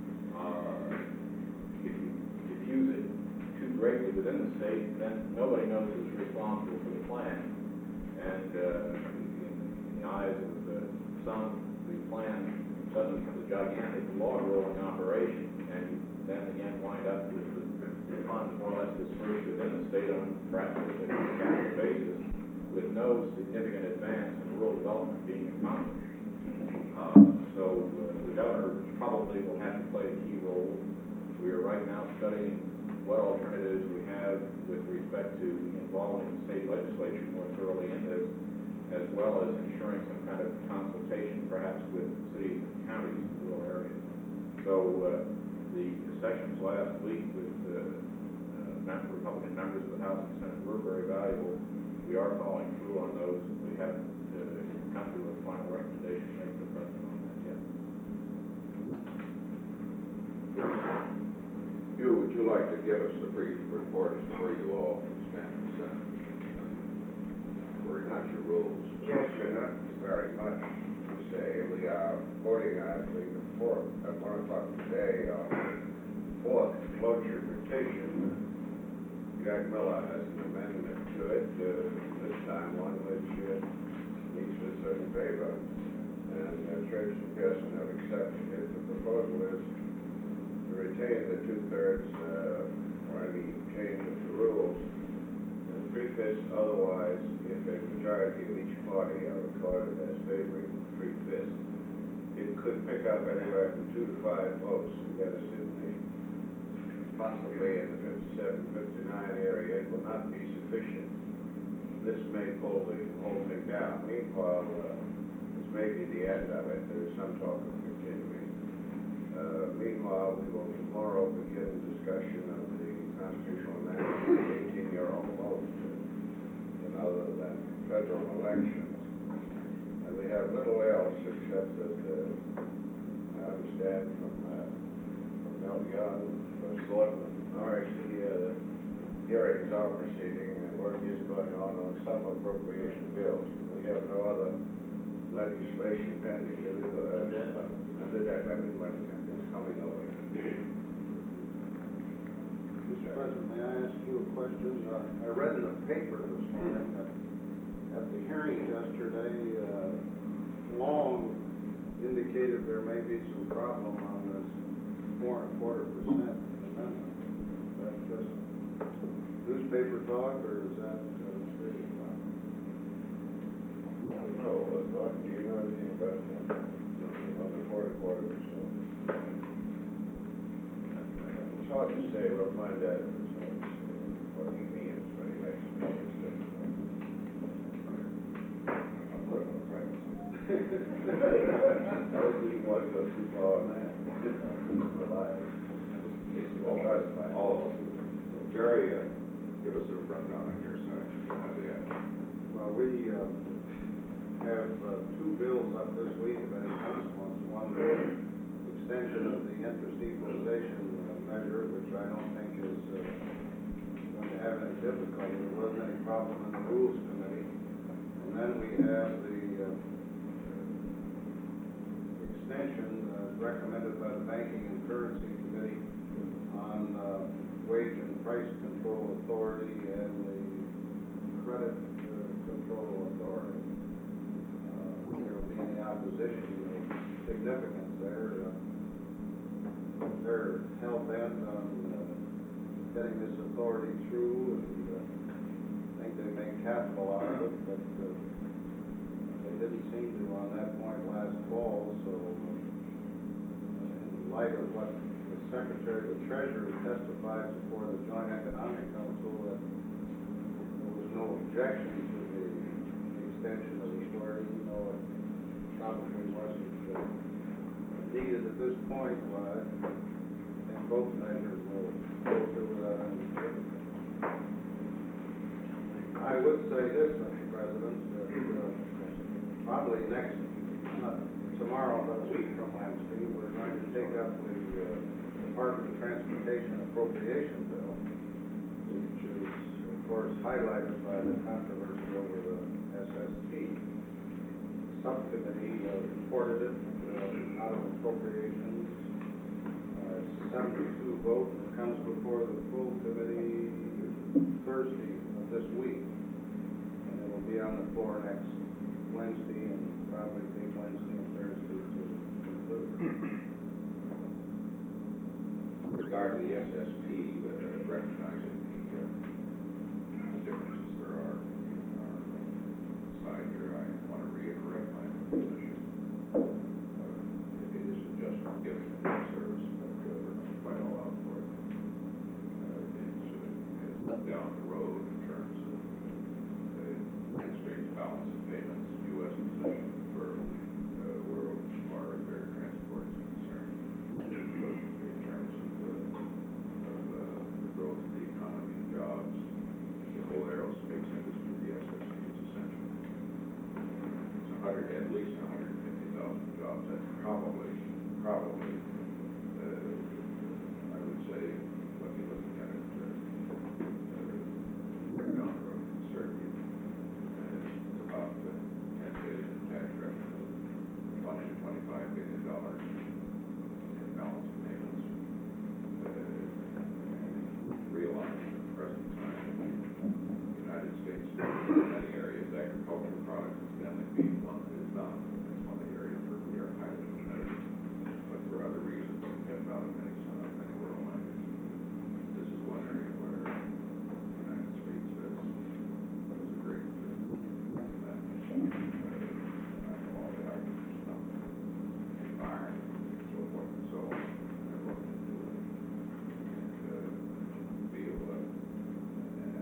F: Uh, if you diffuse it too greatly within the state, then nobody knows who's responsible for the plan. And uh, in the eyes of uh, some, the plan suddenly becomes a gigantic log rolling operation, and you then again wind up with the, the funds more or less dispersed within the state on perhaps a capital basis, with no significant advance in rural development being accomplished. Uh, So uh, the governor probably will have to play a key role. We are right now studying what alternatives we have with respect to involving the state legislature more thoroughly in this, as well as ensuring some kind of consultation perhaps with cities and counties in rural areas. So uh, the sessions last week with uh, uh, mem- Republican members of the House and Senate were very valuable. We are following through on those. We haven't uh, come to a final recommendation made to the president on that yet.
A: Hugh, would you like to give us a brief report as to where you all stand in the Senate? We're not your rules.
E: Yes, sir, not very much to say. We are voting, I believe, the fourth, at one o'clock today, on the fourth cloture petition. Jack Miller has an amendment to it, uh, this time one which uh, needs a certain favor. And uh, Church and Pearson have accepted it. The proposal is to retain the two-thirds uh, or any change of the rules. And three-fifths otherwise, if a majority of each party are recorded as favoring three-fifths. It could pick up anywhere from two to five votes to get us in the, possibly in the fifty-seven, fifty-nine area. It will not be sufficient. This may pull the whole thing down. Meanwhile, uh, this may be the end of it. There is some talk of continuing. Uh, meanwhile, we will tomorrow begin discussion of the constitutional amendment of the eighteen-year-old vote, and other than federal elections. And we have little else except that, uh, I understand from, uh, from Mel Young, First Selectman, or actually, uh, hearings are proceeding and work is going on on some appropriation bills. We have no other legislation pending, uh, under that amendment is coming over.
C: Mister President, may I ask you a question? Uh, I read in the paper this morning that at the hearing yesterday, uh, Long indicated there may be some problem on this four and a quarter percent amendment. Is that just newspaper talk, or is that uh, serious talk?
E: No, uh, Doc, do you know anything about that? On the four and a quarter percent? It's hard to say, we'll find out what he means when he makes the decision. I'll put it on practice. I don't think you want to go too far on that. All right, all of us.
A: Jerry, uh, give us a rundown on your side. How's it at?
C: Well, we uh, have uh, two bills up this week of any consequence. One, the extension of the interest equalization uh, measure, which I don't think is uh, going to have any difficulty. There wasn't any problem in the Rules Committee. And then we have the uh, extension uh, recommended by the Banking and Currency Committee on uh, wage and price control authority and the credit uh, control authority. Uh, there will be any opposition of significance there. Uh, they're hell bent on uh, getting this authority through, and uh, I think they make capital out of it, but uh, they didn't seem to on that point last fall. So, uh, in light of what the Secretary of the Treasury testified before the Joint Economic Council, that there was no objection to the extension of the authority, even though it probably wasn't uh, needed at this point, but and both measures will go through without any difficulty. I would say this, Mister President, that uh, probably next, not tomorrow, but a week from Wednesday, we're going to take up the uh, Department of Transportation appropriation bill, which is, of course, highlighted by the controversy over the S S P. Subcommittee uh, reported it uh, out of appropriations. Uh, it's seven to two vote, and it comes before the full committee Thursday of this week. And it will be on the floor next Wednesday, and probably take Wednesday and Thursday to conclude.
A: Regarding the S S P, uh, recognizing the uh, differences there are in our side here, I want to reiterate my position.
H: down the road in terms of the constraints, balance of payments, U S position for, uh, where our air transport is concerned. In terms of the, of, uh, the growth of the economy and jobs, the whole aerospace industry, the S S C is essential. It's a hundred, at least a hundred and fifty thousand jobs, that's probably, probably, uh, I would say, what you're looking at, it, uh, uh, down the road, certainly, uh, it's about uh, ten billion in tax revenue, twenty to twenty-five billion dollars in balance of payments. Uh, realized at the present time, the United States, in many areas, agricultural products is going to be one that is not. It's one of the areas where we are highly competitive, but for other reasons, we have not many, uh, many rural lands. This is one area where the United States has, has a great uh, advantage. Uh, all the arguments about the environment, and so forth and so on, and what to do and, uh, feel, uh, and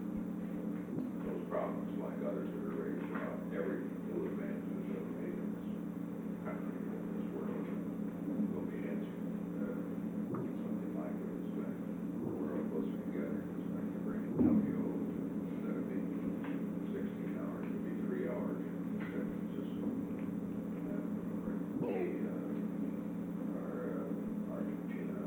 H: those problems, like others that are raised about every new advances that are made in this country, in this world, will be answered. Uh, something like it is when the world goes together, it's going to bring Tokyo, instead of being sixteen hours, it'll be three hours in San Francisco. And the, uh, our, uh, Argentina,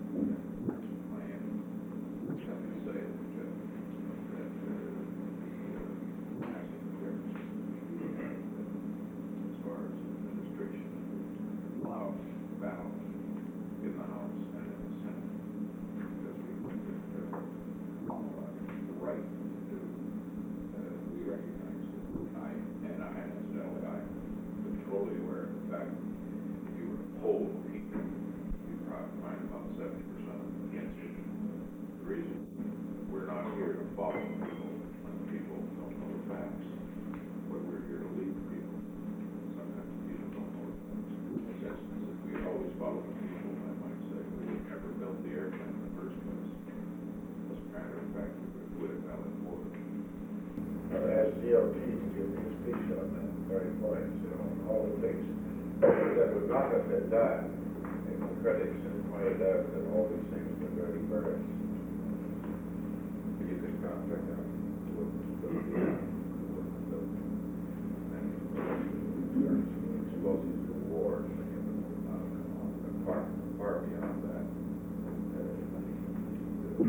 H: Miami, let me say that, uh, that, uh, the, uh, massive difference, uh, as far as administration, loud battles in the House and in the Senate, because we think that, uh, uh, the right to do, uh, we recognize that I, and I, and incidentally, I am totally aware of the fact that if you were to poll people, you'd probably find about seventy percent against it. The reason we're not here to follow people when people don't know the facts, but we're here to lead the people. Sometimes people don't know the facts. In this instance, if we always follow the people, I might say we would never build the airplane in the first place. As a matter of fact, we would have valid for it.
A: As D O T can give me a speech on that very point, you know, all the things that would not have been done, and the critics have pointed out that all these things were very burdensome. You could contact them with the, with the, and explosives to war, and far, far beyond that. Uh,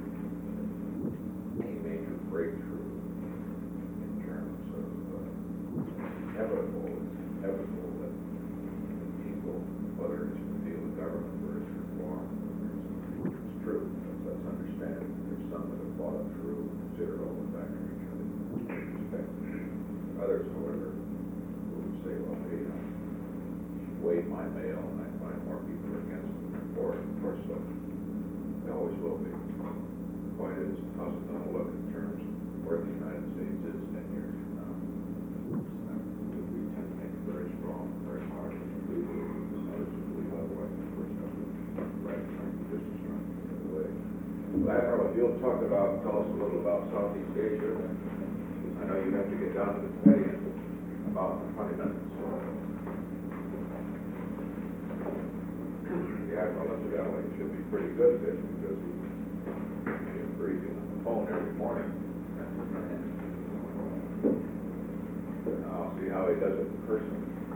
A: a major breakthrough in terms of uh, inevitable, inevitable that people, whether it's the field of government or it's reform, it's, it's true, let's, let's understand that there's some that have fought it through, consider all the factors each other, respect. Others, however, will say, well, hey, you know, weigh my mail and I find more people are against it than for it, of course, so they always will be. The point is, how's it going to look in terms of where the United States is ten years from now? Um, we tend to make it very strong, very hard, and we will, others will believe otherwise, of course, that would right, right, just as strong the other way. Well, Admiral, if you'll talk about, tell us a little about Southeast Asia, I know you have to get down to the committee in about twenty minutes. The Admiral, incidentally, should be pretty good at this because he is briefing on the phone every morning. I'll see how he does it in person.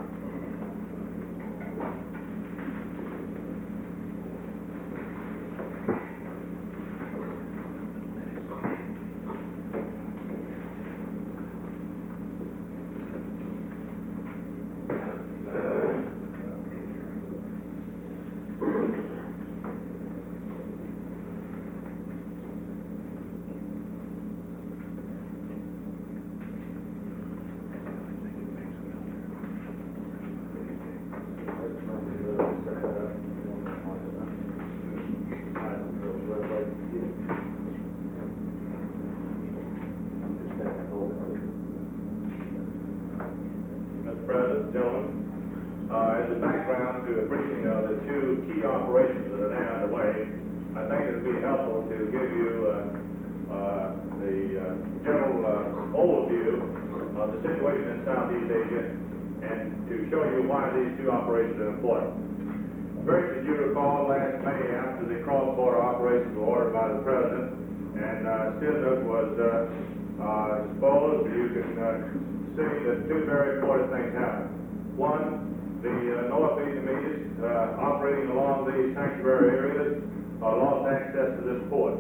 I: Mister President, gentlemen, uh, as a background to the briefing of the two key operations that are now underway, I think it would be helpful to give you uh, uh, the situation in Southeast Asia and to show you why these two operations are important. First, as you recall, last May, after the cross-border operations were ordered by the President, and uh, Sihanouk was uh, uh, exposed, you can uh, see that two very important things happened. One, the uh, North Vietnamese uh, operating along these sanctuary areas uh, lost access to this port.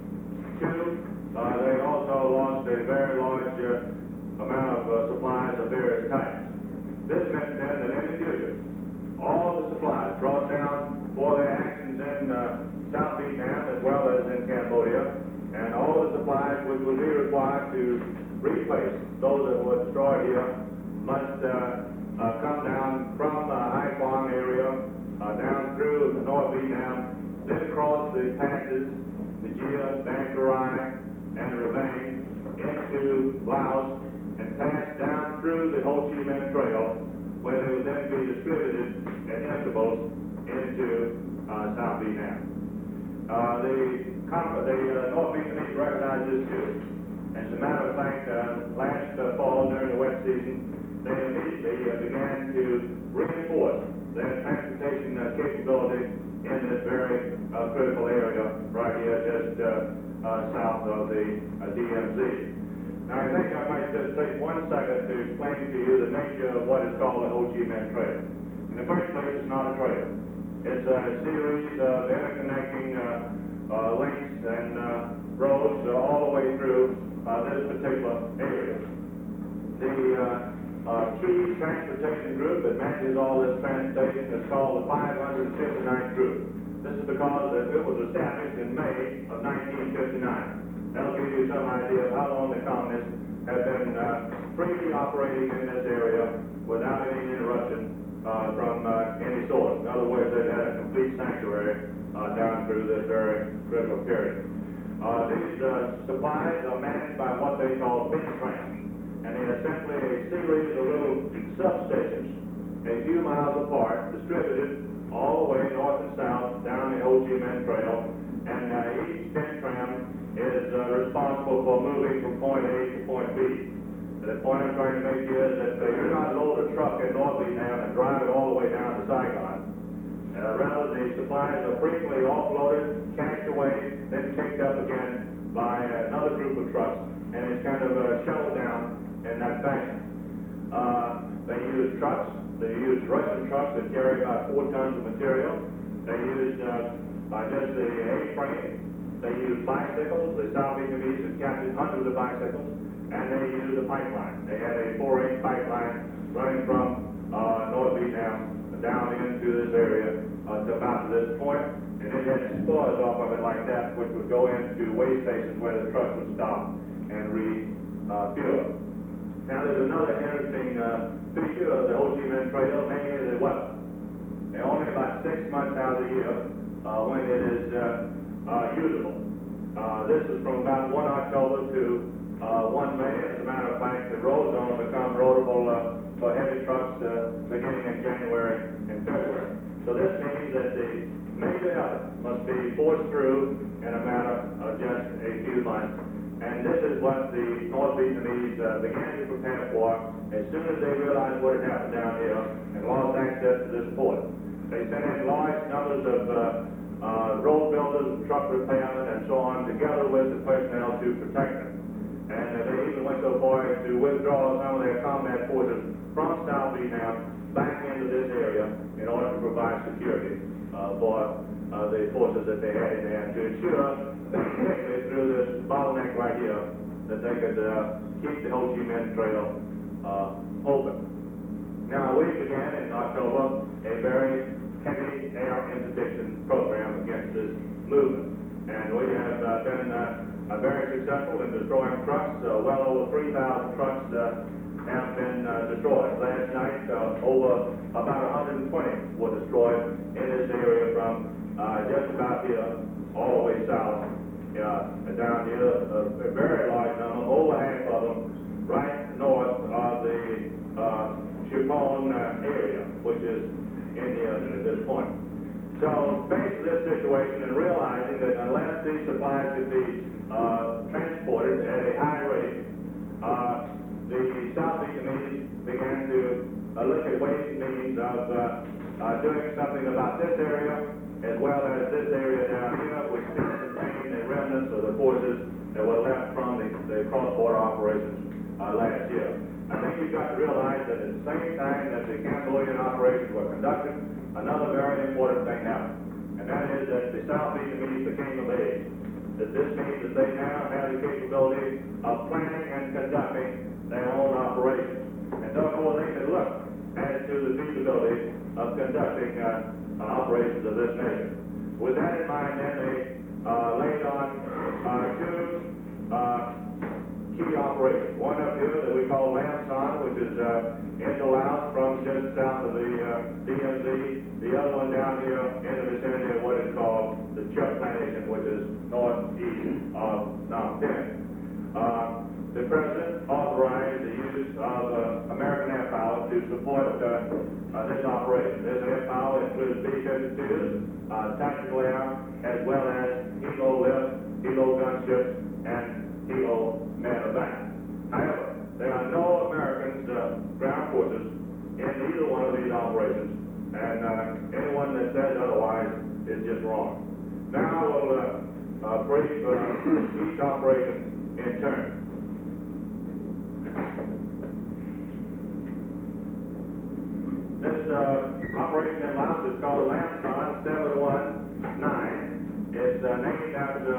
I: Two, uh, they also lost a very large uh, amount of uh, supplies of various types. This meant then that in the future, all the supplies brought down for their actions in uh, South Vietnam as well as in Cambodia, and all the supplies which would be required to replace those that were destroyed here must uh, uh, come down from the Hai Quang area, uh, down through North Vietnam, then across the passes, the Gia, Ban Karai, and the Ravane into Laos, and pass down through the Ho Chi Minh Trail, where they would then be distributed at intervals into uh, South Vietnam. Uh, the the uh, North Vietnamese recognized this too. As a matter of fact, uh, last uh, fall during the wet season, they immediately uh, began to reinforce their transportation uh, capability in this very uh, critical area right here just uh, uh, south of the uh, D M Z. Now, I think I might just take one second to explain to you the nature of what is called the Ho Chi Minh Trail. In the first place, it's not a trail. It's a series of interconnecting uh, uh, links and uh, roads uh, all the way through uh, this particular area. The uh, uh, key transportation group that manages all this transportation is called the five hundred fifty-ninth Group. This is because it was established in May of nineteen fifty-nine. That'll give you some idea of how long the colonists have been uh, freely operating in this area without any interruption uh, from uh, any source. In other words, they've had a complete sanctuary uh, down through this very critical period. Uh, these uh, supplies are managed by what they call big trams, and they are simply a series of little substations a few miles apart, distributed all the way north and south down the Ho Chi Minh Trail, and uh, each tin tram is uh, responsible for moving from point A to point B. The point I'm trying to make here is that uh, you're not load a truck in North Vietnam and drive it all the way down to Saigon. Uh, rather, the supplies are frequently offloaded, cached away, then picked up again by another group of trucks, and it's kind of uh, shoveled down in that fashion. Uh, they use trucks. They use Russian trucks that carry about four tons of material. They use uh, uh, just the A-frame. They use bicycles. The South Vietnamese have captured hundreds of bicycles, and they use a pipeline. They had a four-inch pipeline running from uh, North Vietnam down into this area uh, to about this point, and it had spurs off of it like that, which would go into way stations where the trucks would stop and refuel. Now, there's another interesting uh, feature of the Ho Chi Minh Trail, namely the weather. They're only about six months out of the year uh, when it is uh, uh, usable. Uh, this is from about one October to uh, one May. As a matter of fact, the roads only become roadable uh, for heavy trucks uh, beginning in January and February. So this means that the major effort must be forced through in a matter of just a few months. And this is what the North Vietnamese uh, began to prepare for as soon as they realized what had happened down here and lost access to this port. They sent in large numbers of uh, uh, road builders, truck repairmen, and so on, together with the personnel to protect them. And uh, they even went so far as to withdraw some of their combat forces from South Vietnam back into this area in order to provide security uh, for uh, the forces that they had in there, to ensure that particularly through this bottleneck right here, that they could uh, keep the Ho Chi Minh Trail uh, open. Now, we began in October a very heavy air interdiction program against this movement, and we have uh, been uh, very successful in destroying trucks. Uh, well over three thousand trucks uh, have been uh, destroyed. Last night, uh, over about one hundred twenty were destroyed in this area from uh, just about here all the way south, uh, down here, uh, a very large number, over half of them, right north of the uh, Chipon uh, area, which is in the ocean at this point. So, faced with this situation and realizing that unless these supplies could be uh, transported at a high rate, uh, the South of, uh, uh, doing something about this area, as well as this area down here, which still contain the remnants of the forces that were left from the, the cross-border operations, uh, last year. I think you've got to realize that at the same time that the Cambodian operations were conducted, another very important thing happened, and that is that the South Vietnamese became of age. That this means that they now have the capability of planning and conducting their own operations. And therefore, they can look as to the feasibility of conducting uh, operations of this nature. With that in mind, then they uh, laid on uh, two uh, key operations. One up here that we call Lam Son, which is uh, into Laos from just south of the uh, D M Z. The other one down here in the vicinity of what is called the Chuck Plantation, which is northeast of Phnom Penh. Uh, the President authorized the use of uh, American air power to support uh, uh, this operation. This air power includes B fifty-twos, uh, tactical air, as well as Hilo lift, Hilo gunships, and Hilo man of battle. However, there are no American uh, ground forces in either one of these operations, and uh, anyone that says otherwise is just wrong. Now we'll uh, uh, brief uh, each operation in turn. This uh, operation in Laos is called Lam Son seven one nine. It's uh, named after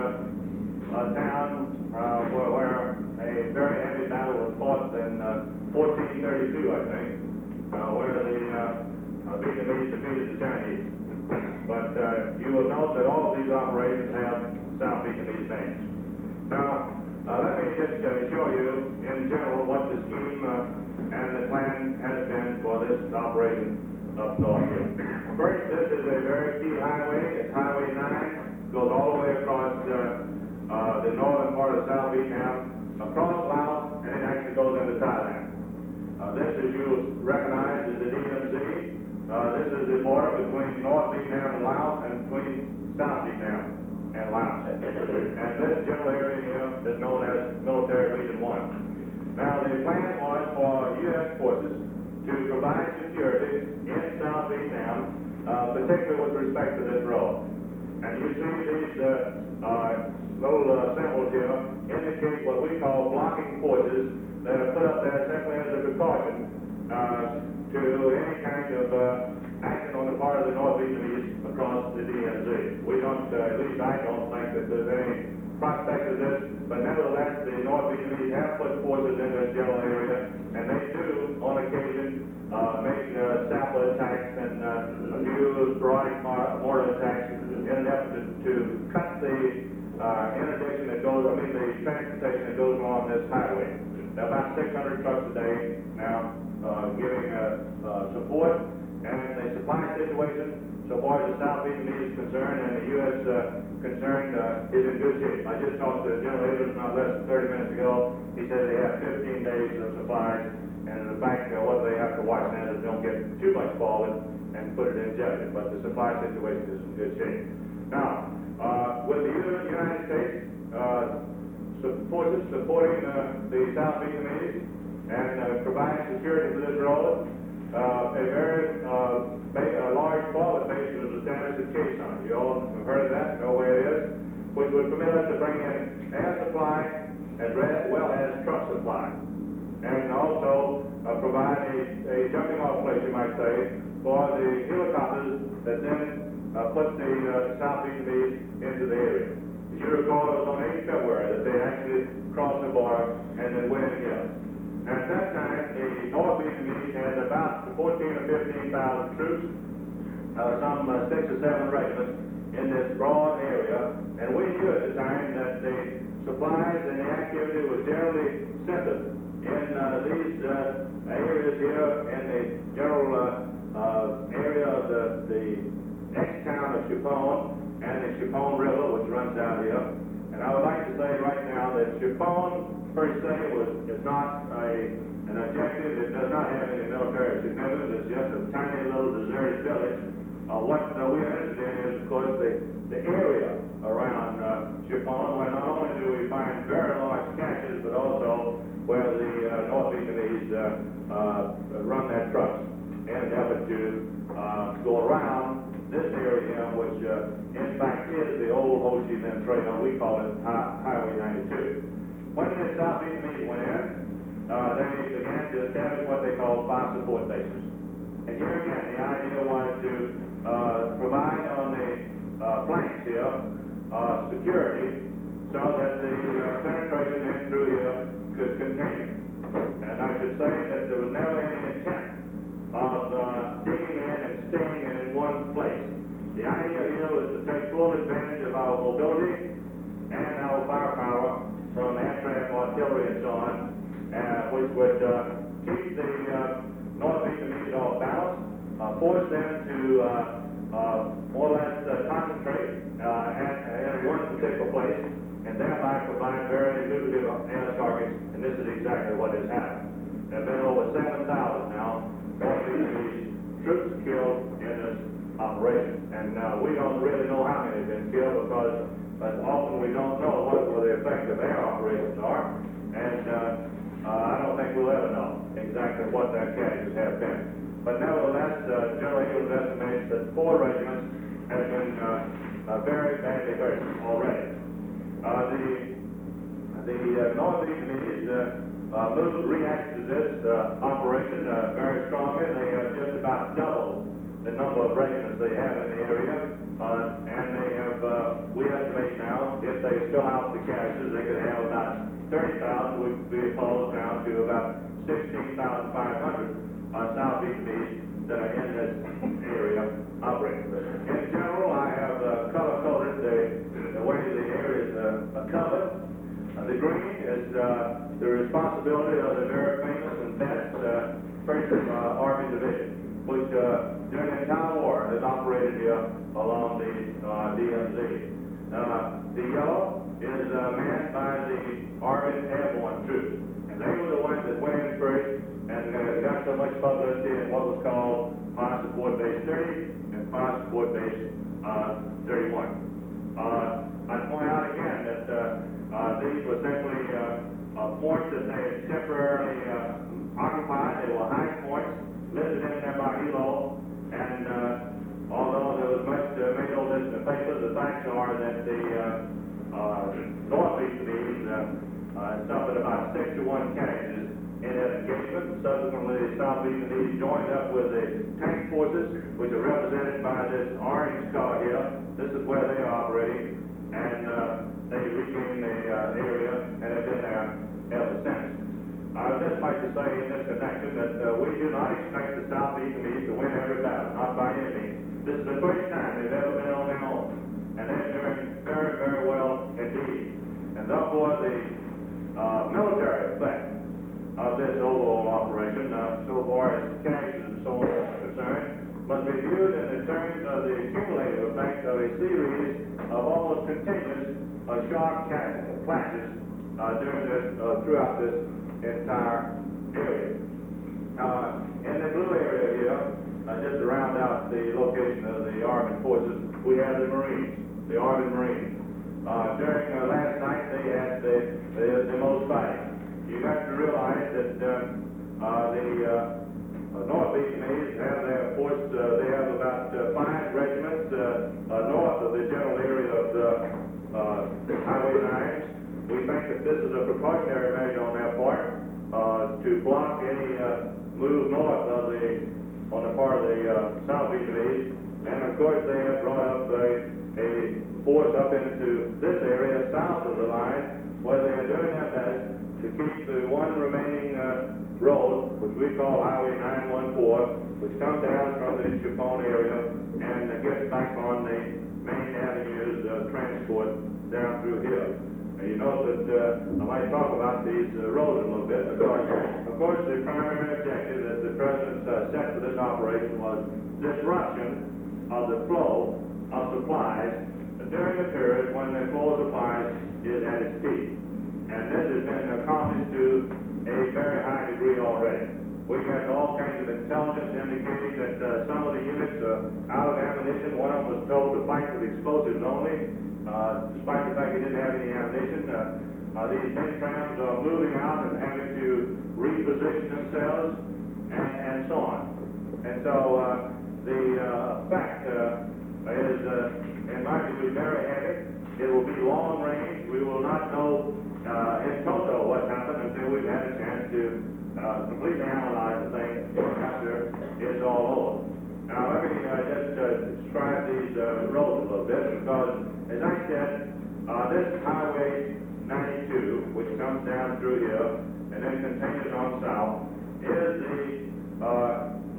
I: a town uh, where, where a very heavy battle was fought in uh, fourteen thirty-two, I think, uh, where the uh, uh, Vietnamese defeated the Chinese. But uh, you will note that all of these operations have South Vietnamese names. Now, uh, let me just uh, show you in general what the scheme uh, and the plan has been for this operation up north here. First, this is a very key highway. It's Highway nine. Goes all the way across uh, uh, the northern part of South Vietnam, across Laos, and it actually goes into Thailand. Uh, this, as you recognize, is the D M Z. Uh, this is the border between North Vietnam and Laos and between South Vietnam and Laos. And this general area here is known as Military Region one. Now, the plan was for U S forces to provide security in South Vietnam, uh, particularly with respect to this road. And you see these uh, uh, little uh, symbols here indicate what we call blocking forces that are put up there simply as a precaution uh, to any kind of uh, action on the part of the North Vietnamese across the D M Z. We don't, uh, at least I don't think that there's any prospect of this, but nevertheless, the North Vietnamese have put forces in this general area, and they do, on occasion, uh, make uh, sapper attacks and uh, a few sporadic mortar attacks in an effort to, to cut the uh, interdiction that goes, I mean, the transportation that goes along this highway. There are about six hundred trucks a day now uh, giving uh, uh, support, and the supply situation, so far as the South Vietnamese is concerned and the U S uh, concerned, uh, is in good shape. I just talked to General Abrams not less than thirty minutes ago. He said they have fifteen days of supplies, and in fact, uh, what they have to watch now is don't get too much forward and put it in jeopardy, but the supply situation is in good shape. Now, uh, with the United States uh, forces supporting uh, the South Vietnamese and uh, providing security for this road, Uh, a very uh, ba- a large forward base was established at Khe Sanh. You all have heard of that, know where it is, which would permit us to bring in air supply as well as truck supply, and also uh, provide a, a jumping off place, you might say, for the helicopters that then uh, put the uh, South Vietnamese into the area. As you recall, it was on eighth February that they actually crossed the border and then went together. At that time, the North Vietnamese had about fourteen or fifteen thousand troops, uh, some uh, six or seven regiments in this broad area, and we knew at the time that the supplies and the activity was generally centered in uh, these uh, areas here in the general uh, uh, area of the, the ex-town of Chupon and the Chupon River, which runs down here. And I would like to say right now that Chupon per se was, is not a, an objective. It does not have any military significance. It's just a tiny little deserted village. Uh, what uh, we're interested in is, of course, the, the area around uh, Chupon, where not only do we find very large caches, but also where the uh, North Vietnamese uh, uh, run their trucks in an effort to, uh, go around this area, which, uh, in fact is the old Ho Chi Minh Trail, we call it Hi- Highway ninety-two. When the South Vietnamese went in, uh, they began to establish what they call five support bases. And here again, the idea was to, uh, provide on the, uh, flanks here, uh, security, so that the uh, penetration in through here could continue. And I should say that there was never any intent of uh, digging in and staying in one place. The idea here was to take full advantage of our mobility and our firepower from aircraft, artillery, and so on, uh, which would uh, keep the uh, North Vietnamese off balance, uh, force them to uh, uh, more or less uh, concentrate uh, at, at one particular place, and thereby provide very lucrative air targets, and this is exactly what has happened. There have been over seven thousand now North Vietnamese troops killed in this operation, and uh, we don't really know how many have been killed because uh, often we don't know what the effective air operations are, and uh, uh, I don't think we'll ever know exactly what their casualties have been. But nevertheless, uh, General Eagles estimates that four regiments have been uh, uh, very badly hurt already. Uh, the the uh, North Vietnamese uh, uh, moved, reacted to this uh, operation uh, very strongly. They have just about doubled the number of regiments they have in the area, uh, and they have, uh, we estimate now, if they fill out the casualties, they could have about thirty thousand, which would be closed down to about sixteen thousand five hundred uh, South Vietnamese that are in this area operating. In general, I have uh, color-coded the, the way the area is uh, covered. Uh, the green is uh, the responsibility of the very famous and best uh, First uh, Army Division, which uh, during the entire war has operated here along the uh, D M Z. Uh, the yellow is uh, manned by the Army Airborne troops, and they were the ones that went in first and uh, got so much publicity in what was called Fire Support Base thirty and Fire Support Base uh, thirty-one. Uh, I'd point out again that uh, uh, these were simply uh, uh, points that they had temporarily uh, occupied. They were high points listed in there by E L O, and uh, although there was much uh, made on this in the papers, the facts are that the uh, uh, North Vietnamese uh, uh, suffered about sixty-one casualties in that engagement. Subsequently, the South Vietnamese joined up with the tank forces, which are represented by this orange color here. This is where they are operating, and uh, they regained the uh, area and have been there ever since. I would just like to say in this connection that uh, we do not expect the South Vietnamese to win every battle, not by any means. This is the first time they've ever been on their own, and they're doing very, very well indeed. And therefore, the uh, military effect of this overall operation, uh, so far as casualties and so on are concerned, must be viewed in the terms of the accumulative effect of a series of almost continuous uh, sharp clashes uh, during this, uh, throughout this entire area. Uh, in the blue area here, uh, just to round out the location of the armed forces, we have the Marines, the Army Marines. Uh, during uh, last night, they had the, the, the most fighting. You have to realize that uh, uh, the uh, uh, North Vietnamese have their force, uh, they have about uh, five regiments uh, uh, north of the general area of the uh, Highway nine. We think that this is a precautionary measure on their part uh, to block any uh, move north of the, on the part of the uh, South Vietnamese. And of course, they have brought up a, a force up into this area south of the line, where they are doing their best to keep the one remaining uh, road, which we call Highway nine one four, which comes down from the Chapone area and uh, gets back on the main avenues of transport down through here. And you know that uh, I might talk about these uh, roads a little bit, because, of course, the primary objective that the President uh, set for this operation was disruption of the flow of supplies during the period when the flow of supplies is at its peak. And this has been accomplished to a very high degree already. We've had all kinds of intelligence indicating that uh, some of the units are out of ammunition. One of them was told to fight with explosives only, uh, despite the fact he didn't have any ammunition. Uh, uh, these tank trams are moving out and having to reposition themselves, and, and so on. And so, uh, the, uh, effect, uh, is, uh, in my view, very heavy. It will be long range. We will not know, uh, in total what happened until we've had a chance to, uh, completely analyze the thing after it's all over. Now, let me, uh, just, uh, describe these, uh, roads a little bit, because, as I said, uh, this Highway ninety-two, which comes down through here, and then continues on south, is the, uh,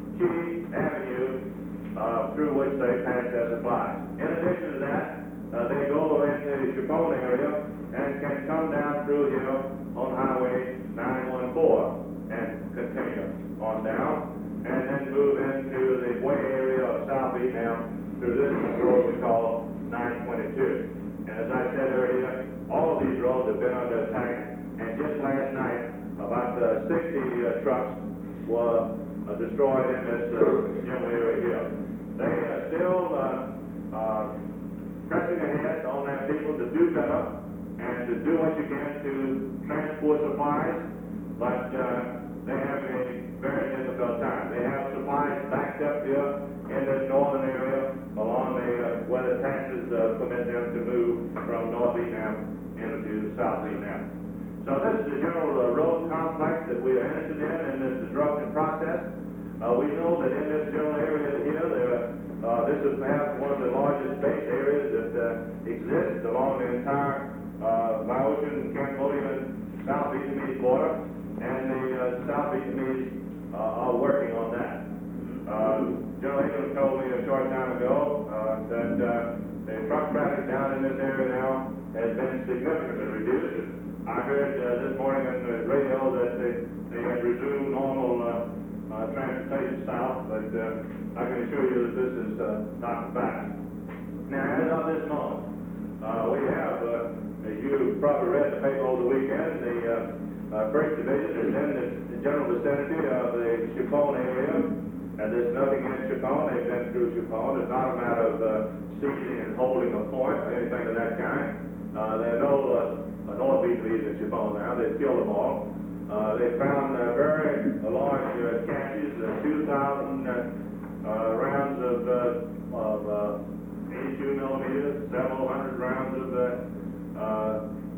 I: key avenue, uh, through which they pass their supplies. In addition to that, uh, they go into the Chapone area and can come down through here on Highway nine one four and continue on down, and then move into the way area of South Vietnam through this road we call nine twenty-two. And as I said earlier, all of these roads have been under attack, and just last night, about uh, sixty uh, trucks were uh, destroyed in this uh, general area here. They are still uh, uh, pressing ahead on their people to do better and to do what you can to transport supplies, but uh, they have a very difficult time. They have supplies backed up here in this northern area along the, uh, where the taxes uh, permit them to move from North Vietnam into South Vietnam. So this is the general uh, road complex that we are interested in in this disruption process. Uh, we know that in this general area here, there, uh, this is perhaps one of the largest base areas that uh, exists along the entire uh, Laotian, Cambodian, South Vietnamese border, and the uh, South Vietnamese uh, are working on that. Uh, General Higgins told me a short time ago uh, that uh, the truck traffic down in this area now has been significantly reduced. I heard uh, this morning on the radio that they, they had resumed normal uh, uh, transportation south, but uh, I can assure you that this is uh, not the fact. Now, as of this moment, uh, we have, uh, as you probably read the paper over the weekend, the uh, uh, first Division is in the, the general vicinity of the Chapone area, and there's nothing in Chapone. They've been through Chapone. It's not a matter of uh, seizing and holding a point or anything of that kind. Uh, there are no uh, North Vietnamese in Chapone now. They've killed them all. Uh, they found uh, very large uh, caches, uh, two thousand uh, uh, rounds of, uh, of uh, eighty-two millimeters, several hundred rounds of uh, uh,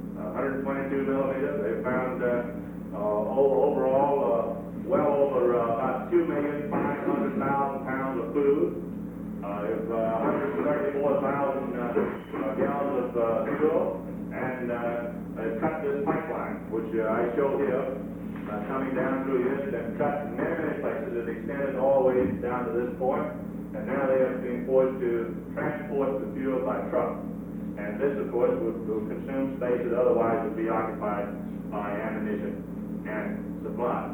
I: one twenty-two millimeters. They found uh, uh, overall uh, well over uh, about two million five hundred thousand pounds of food. Uh, if, uh, one hundred thirty-four thousand uh, uh, gallons of uh, fuel, and uh, they cut this pipeline, which uh, I show here, uh, coming down through here. It's been cut in many, many places. It extended all the way down to this point, and now they are being forced to transport the fuel by truck. And this, of course, would, would consume space that otherwise would be occupied by ammunition and supplies.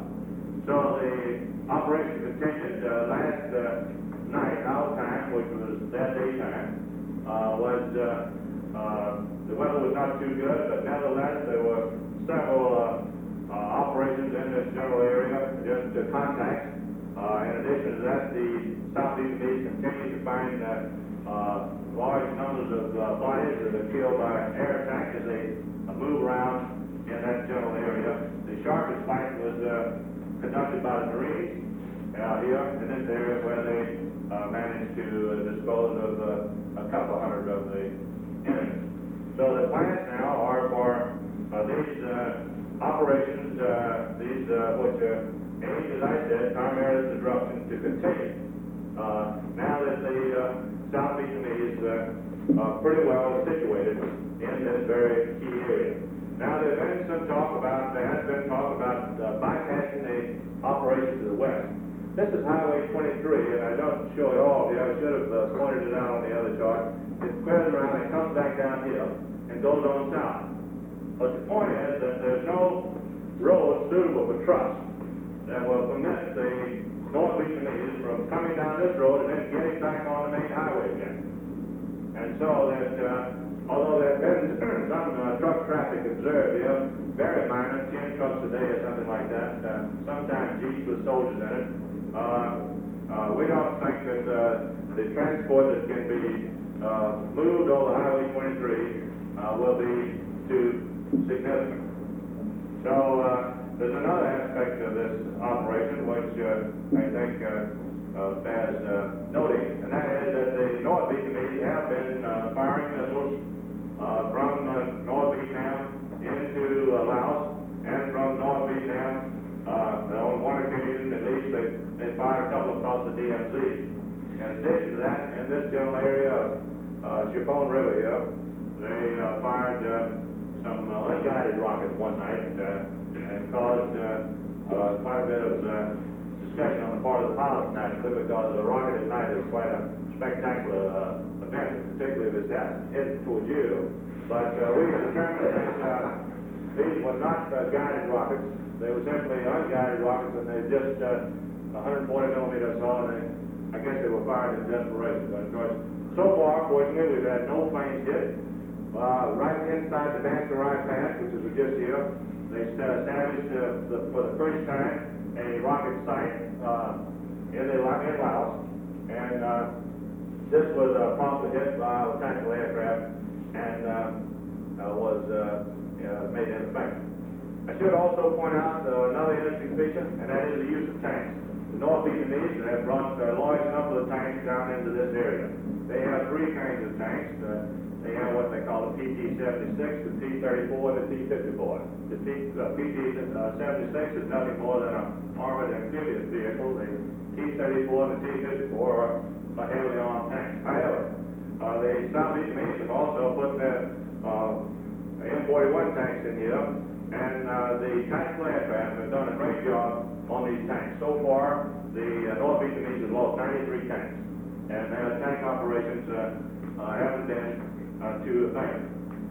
I: So the operation continued. Uh, last uh, night, our time, which was that daytime, uh, was uh, uh, the weather was not too good, but nevertheless there were several uh, uh, operations in this general area, just uh, contacts. Uh, in addition to that, the South Vietnamese continue to find uh, uh, large numbers of uh, bodies that are killed by air attack as they uh, move around in that general area. The sharpest fight was uh, conducted by the Marines uh, here in this area, where they uh, managed to uh, dispose of uh, a couple hundred of the enemy. So the plans now are for uh, these uh, operations, uh, these uh, which uh, aim, as I said, primarily disruption to continue. Uh, now that the uh, South Vietnamese uh, are pretty well situated in this very key area. Now, there's been some talk about, there has been talk about uh, bypassing the operation to the west. This is Highway twenty-three, and I don't show it all here. I should have uh, pointed it out on the other chart. It squares around and comes back down here and goes on south. But the point is that there's no road suitable for trucks that will permit the North Vietnamese from coming down this road and then getting back on the main highway again. And so that, uh, although there have been some uh, truck traffic observed here, very minor, ten trucks a day or something like that, uh, sometimes jeeps with soldiers in it, uh, uh, we don't think that uh, the transport that can be uh, moved over Highway twenty-three uh, will be too significant. So uh, there's another aspect of this operation which uh, I think uh, uh, bears uh, noting, and that is that the North Vietnamese have been uh, firing missiles uh, from uh, North Vietnam into uh, Laos and from North Vietnam. Uh, on one occasion, at least, they, they fired a couple across the D M Z. In addition to that, in this general area of uh, Chipone River here, they uh, fired uh, some uh, unguided rockets one night uh, and caused uh, uh, quite a bit of uh, discussion on the part of the pilots naturally, because the rocket at night is quite a spectacular uh, event, particularly if it's headed towards you. But uh, we determined that uh, these were not uh, guided rockets. They were simply unguided rockets, and they just uh, one hundred forty millimeters or so, and they, I guess they were fired in desperation. But of course, so far, fortunately, we've had no planes hit. Uh, right inside the Bansarai Pass, which is just here, they established uh, the, for the first time a rocket site uh, in, the, in Laos, and uh, this was uh, promptly hit by a tactical aircraft and uh, uh, was uh, uh, made in effect. I should also point out uh, another interesting feature, and that is the use of tanks. The North Vietnamese have brought a large number of tanks down into this area. They have three kinds of tanks. Uh, they have what they call the P T seventy-six, the T thirty-four, and the T fifty-four. The T, uh, P T seventy-six is nothing more than an armored amphibious vehicle. The T thirty-four and the T fifty-four are, are heavily armed tanks. However, uh, the South Vietnamese have also put their uh, M forty-one tanks in here, and uh, the tactical aircraft have done a great job on these tanks. So far, the uh, North Vietnamese have lost ninety-three tanks, and their tank operations uh, uh, haven't been uh, too effective.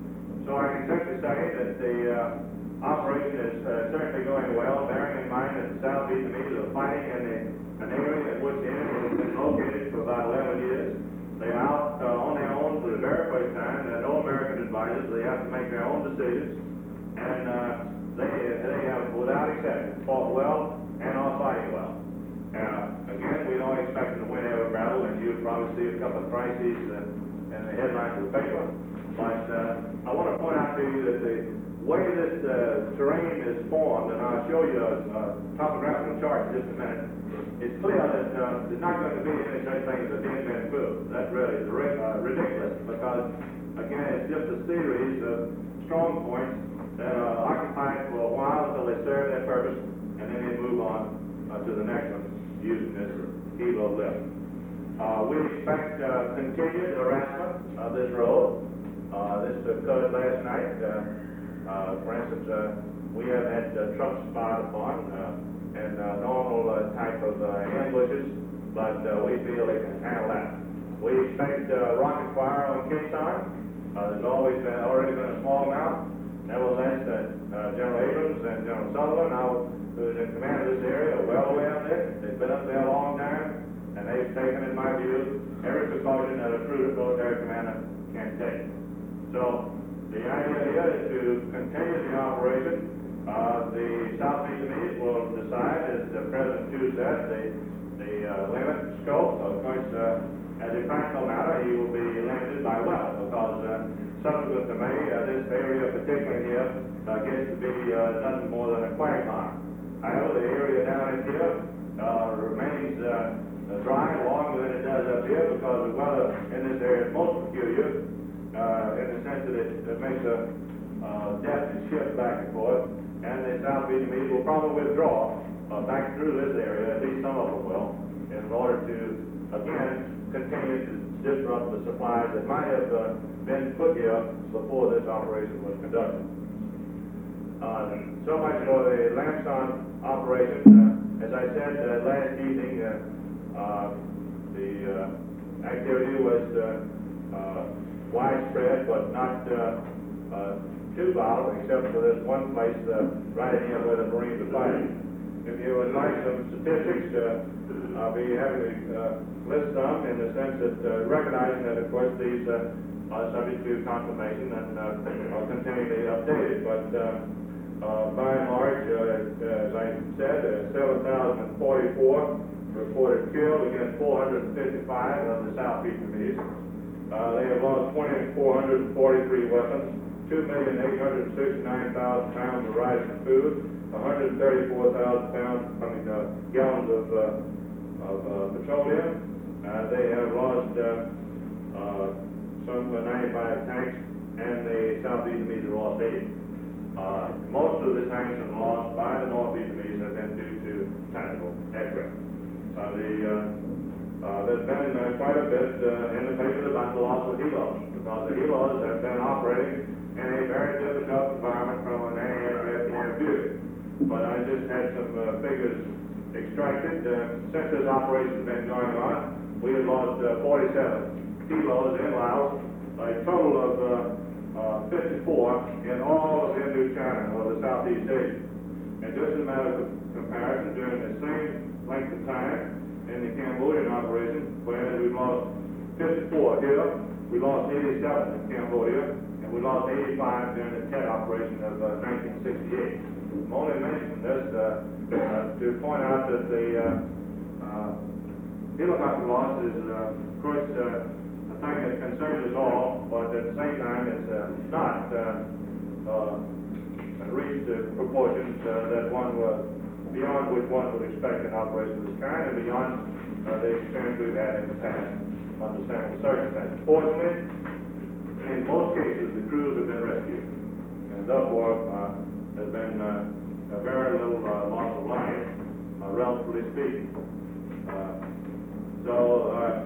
I: So I can simply say that the uh, operation is uh, certainly going well, bearing in mind that the South Vietnamese are fighting in the, an area in which the enemy has been located for about eleven years. They are out uh, on their own for the very first time. There are no American advisors. They have to make their own decisions. And uh, they, they have, without exception, fought well and are fighting well. Uh, again, we don't expect them to win every battle, and you'll probably see a couple of crises uh, in the headlines of the paper. But uh, I want to point out to you that the way this uh, terrain is formed, and I'll show you a, a topographical chart in just a minute, it's clear that uh, there's not going to be any such thing as a ten-minute move. That really is uh, ridiculous, because, again, it's just a series of strong points that are occupied for a while until they serve their purpose, and then they move on uh, to the next one using this kilo lift. Uh, we expect uh, continued harassment of this road. Uh, this occurred last night. Uh, uh, for instance, uh, we have had uh, trucks fired upon uh, and uh, normal uh, type of uh, ambushes, but uh, we feel they can handle that. We expect uh, rocket fire on Quezon. Uh, there's always been, already been a small amount. Nevertheless, uh, uh, General Abrams and General Sullivan, now, who's in command of this area, are well aware of this. They've been up there a long time, and they've taken, in my view, every precaution that a prudent military commander can take. So, the idea here is to continue the operation. Uh, the South Vietnamese will decide, as the President Chu said, the, the uh, limit scope. Of course, uh, as a practical matter, he will be limited by weather, because uh, subsequent to May, uh, this area particularly here uh, gets to be uh, nothing more than a quagmire. However, the area down in here uh, remains uh, dry longer than it does up here, because the weather in this area is most peculiar uh, in the sense that it, it makes a uh, depth and shift back and forth, and the South Vietnamese will probably withdraw uh, back through this area, at least some of them will, in order to, again, continue to disrupt the supplies that might have uh, been put here before this operation was conducted. Uh, so much for the Lamson operation. Uh, as I said uh, last evening, uh, uh, the uh, activity was uh, uh, widespread, but not uh, uh, too violent, except for this one place uh, right in here where the Marines are fighting. If you would like some statistics, uh, I'll be happy to uh, list some, in the sense that uh, recognizing that, of course, these uh, are subject to confirmation and uh, are continually updated. But uh, uh, by and large, uh, as I said, uh, seven thousand forty-four reported killed against four hundred fifty-five of the South Vietnamese. Uh, they have lost two thousand four hundred forty-three weapons, two million eight hundred sixty-nine thousand pounds of rice and food, one hundred thirty-four thousand pounds, I mean, uh, gallons of uh, uh, of uh, petroleum. Uh, They have lost uh, uh, some ninety-five tanks, and the South Vietnamese have lost eighty. Uh, Most of the tanks are lost by the North Vietnamese have been due to tactical aircraft. Uh, The uh, Uh, there's been uh, quite a bit uh, in the papers about the loss of helos, because the helos have been operating in a very difficult environment from an anti-aircraft point of view. But I just had some uh, figures extracted. Uh, since this operation's been going on, we have lost uh, forty-seven helos in Laos, a total of uh, uh, fifty-four in all of Indochina, or the Southeast Asia. And just as a matter of comparison, during the same length of time, in the Cambodian operation, where we lost fifty-four here, we lost eighty-seven in Cambodia, and we lost eighty-five during the Tet operation of uh, nineteen sixty-eight. I'm only mentioning this uh, uh, to point out that the uh, uh, helicopter loss is, uh, of course, uh, a thing that concerns us all, but at the same time, it's uh, not uh, uh, reached the proportions uh, that one was beyond which one would expect an operation of this kind, and beyond uh, the experience we've had in the past under similar circumstances. Fortunately, in most cases, the crews have been rescued, and therefore uh, there's been uh, a very little uh, loss of life, uh, relatively speaking. Uh, so, uh,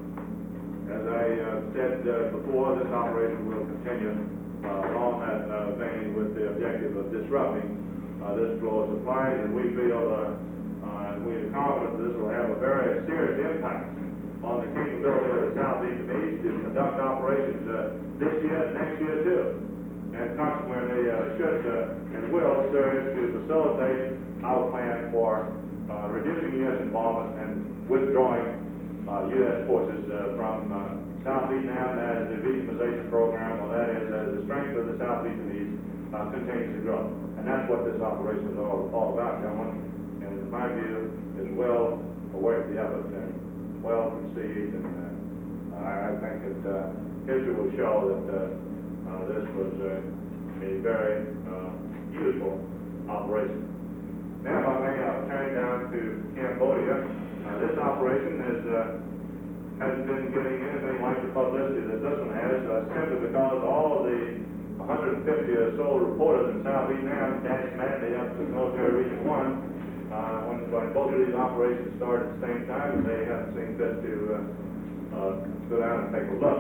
I: as I uh, said uh, before, this operation will continue uh, along that uh, vein with the objective of disrupting Uh, this flow of supplies, and we feel, uh, uh, we are confident this will have a very serious impact on the capability of the South Vietnamese to conduct operations uh, this year and next year too, and consequently uh, should uh, and will serve to facilitate our plan for uh, reducing U S involvement and withdrawing uh, U S forces uh, from uh, South Vietnam as the Vietnamization program, or that is, as the strength of the South Vietnamese uh, continues to grow. And that's what this operation is all, all about, gentlemen. And in my view, is well worth the effort and well conceived. And uh, I, I think that uh, history will show that uh, uh, this was uh, a very uh, useful operation. Now, if I may uh, turn down to Cambodia. Uh, this operation is, uh, hasn't been getting anything like the publicity that this one has, uh, simply because all of the one hundred fifty or so reporters in South Vietnam dashed madly up to military region one uh, when, when both of these operations started at the same time, and they haven't seen fit to uh, uh, go down and take a look.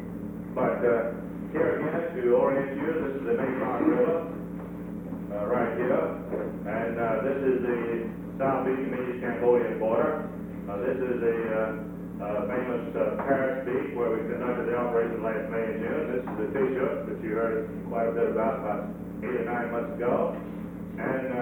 I: But uh, here again, to orient you, this is the Mekong River uh, right here, and uh, this is the South Vietnamese Cambodian border. Uh, this is a uh, Uh, famous uh, Paris Beach, where we conducted the operation last May and June. This is the Bishop, which you heard quite a bit about about eight or nine months ago. And uh,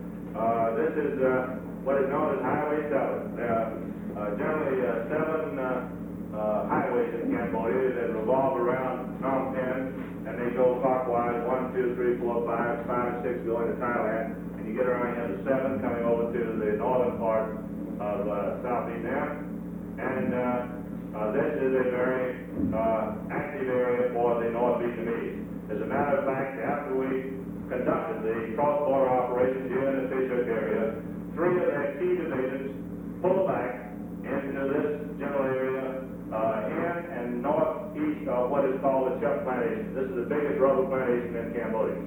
I: uh, this is uh, what is known as Highway seven. There are uh, generally uh, seven uh, uh, highways in Cambodia that revolve around Phnom Penh, and they go clockwise, one, two, three, four, five, five, and six going to Thailand. And you get around here to seven coming over to the northern part of uh, South Vietnam. And uh, uh, this is a very uh, active area for the North Vietnamese. As a matter of fact, after we conducted the cross-border operations here in the Fishhook area, three of their key divisions pulled back into this general area uh, in and northeast of what is called the Chuck Plantation. This is the biggest rubber plantation in Cambodia.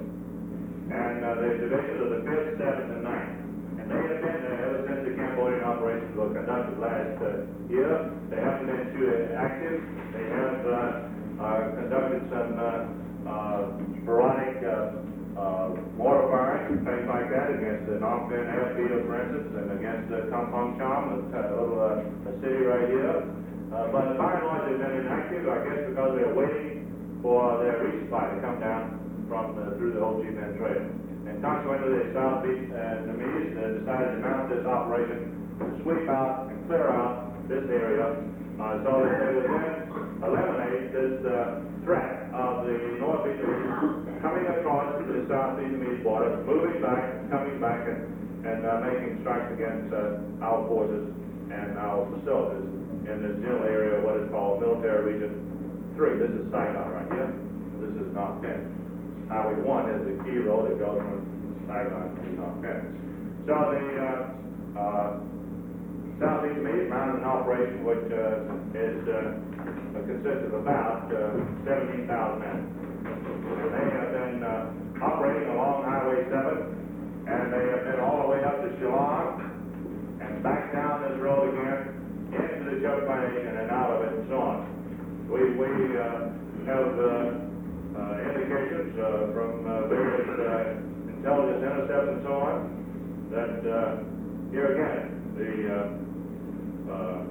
I: And uh, the divisions are the fifth, seventh, and ninth. They have been there ever since the Cambodian operations were conducted last uh, year. They haven't been too active. They have uh, uh, conducted some uh, uh, sporadic uh, uh, mortar firing and things like that against the Phnom Penh airfield, for instance, and against the Kampong Cham, a little uh, a city right here. Uh, but by and large, they've been inactive, I guess, because they're waiting for their resupply to come down from the, through the Ho Chi Minh Trail. And consequently, the South Vietnamese uh, decided to mount this operation to sweep out and clear out this area uh, so that they would then eliminate this uh, threat of the North Vietnamese coming across to the South Vietnamese border, moving back, coming back, and, and uh, making strikes against uh, our forces and our facilities in this general area of what is called Military Region three. This is Saigon right here. This is Phnom Penh. Highway one is the key road that goes from Saigon to Phnom Penh. So the uh, uh, South Vietnamese mounted an operation which uh, is uh, consists of about uh, seventeen thousand men. And they have been uh, operating along Highway seven, and they have been all the way up to Shillong, and back down this road again, into the choke plantation and out of it and so on. We, we uh, have uh, uh, indications uh, from uh, various uh, intelligence intercepts and so on that uh, here again, the uh, uh,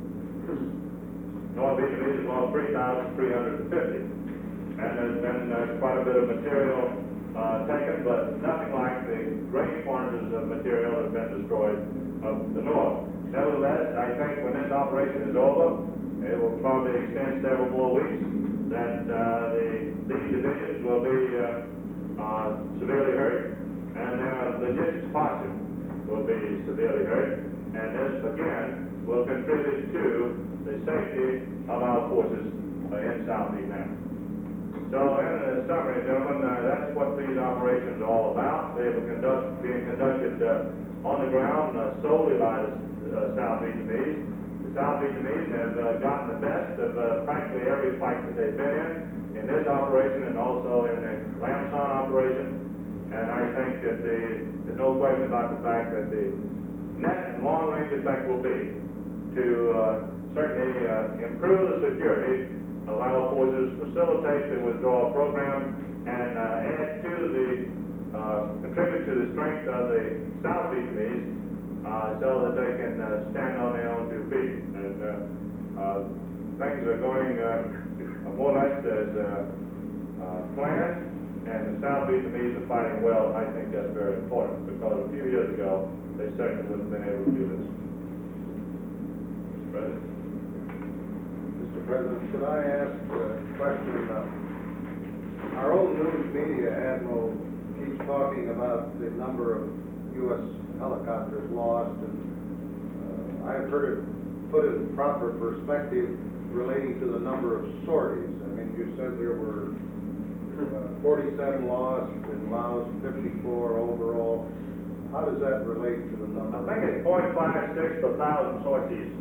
I: North Vietnamese has lost three thousand three hundred fifty. And there's been uh, quite a bit of material uh, taken, but nothing like the great quantities of material that have been destroyed of the north. Nevertheless, I think when this operation is over, it will probably extend several more weeks, that uh, the, these divisions will be uh, uh, severely hurt, and their logistics posture will be severely hurt, and this, again, will contribute to the safety of our forces uh, in South Vietnam. So, in uh, summary, gentlemen, uh, that's what these operations are all about. They were conduct, being conducted uh, on the ground uh, solely by the uh, South Vietnamese. The South Vietnamese have uh, gotten the best of uh, practically every fight that they've been in, in this operation and also in the Lam Son operation. And I think that the, there's no question about the fact that the net and long-range effect will be to uh, certainly uh, improve the security of our forces, facilitate the withdrawal program, and uh, add to the, uh, contribute to the strength of the South Vietnamese uh, so that they can uh, stand on their own two feet. And uh, uh, things are going uh, more or less as uh, uh, planned, and the South Vietnamese are fighting well. I think that's very important, because a few years ago, they certainly wouldn't have been able to do this. Mister President?
C: Mister President, should I ask a question? Uh, our own news media admiral keeps talking about the number of U S helicopters lost, and uh, I've heard it put in proper perspective relating to the number of sorties. I mean, you said there were uh, forty-seven lost in Laos, fifty-four overall. How does that relate to the number?
I: I think it's point five six per thousand sorties.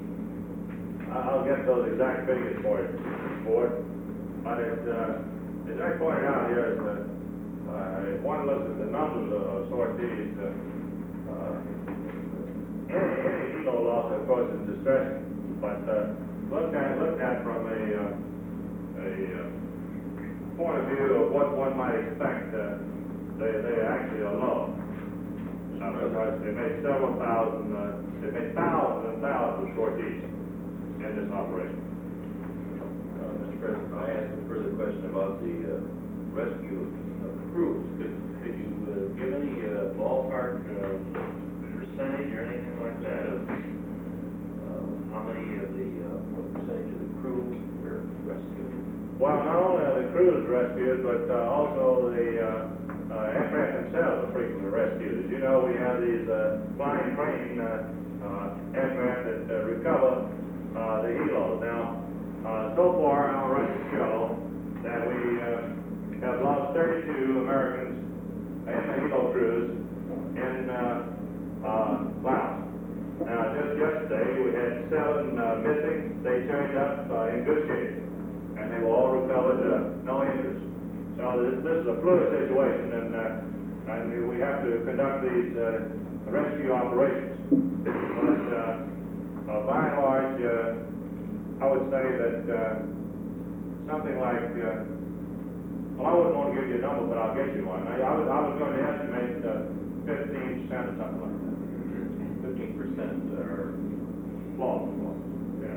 I: I'll get those exact figures for you, Board. But it, uh, as I pointed out here, is that, uh, if one looks at the numbers of, of sorties, uh, uh, any, any kilo loss, of course, is distressing. But uh, looked at looked at from a, uh, a uh, point of view of what one might expect, uh, they they actually are low. Now, because they made several thousand, uh, they made thousands and thousands of sorties in this operation.
F: Uh, Mister President, I asked a further question about the uh, rescue of crews. Could, could you uh, give any uh, ballpark uh, percentage or anything like that of uh, how many of the, uh, what percentage of the crew were rescued?
I: Well, not only are the crews rescued, but uh, also the uh, uh, aircraft themselves are frequently rescued. As you know, we have these uh, flying crane uh, uh, aircraft that uh, recover Uh, the helos. Now, uh, so far our records show that we uh, have lost thirty-two Americans in the helo crews in uh, uh, Laos. Now, just yesterday we had seven uh, missing. They turned up uh, in good shape, and they were all recovered, uh, no injuries. So this, this is a fluid situation, and uh, and we have to conduct these uh, rescue operations. But uh, Uh, by and large, uh, I would say that uh, something like, uh, well, I wouldn't want to give you a number, but I'll get you one. I, I, was, I was going to estimate uh, fifteen percent or something like that.
F: Fifteen percent are
I: Lost. Yeah.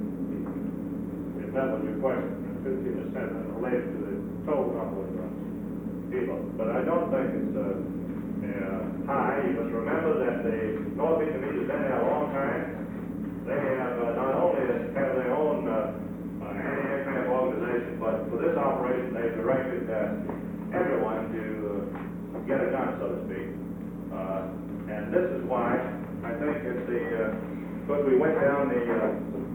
I: If that was your question, fifteen percent related to the total number of uh, people. But I don't think it's uh, uh, high. You must remember that the North Vietnamese have been there a long time. They have uh, not only have their own uh, uh, anti-aircraft organization, but for this operation they've directed uh, everyone to uh, get it done, so to speak. Uh, and this is why I think it's the, uh, because we went down the, uh,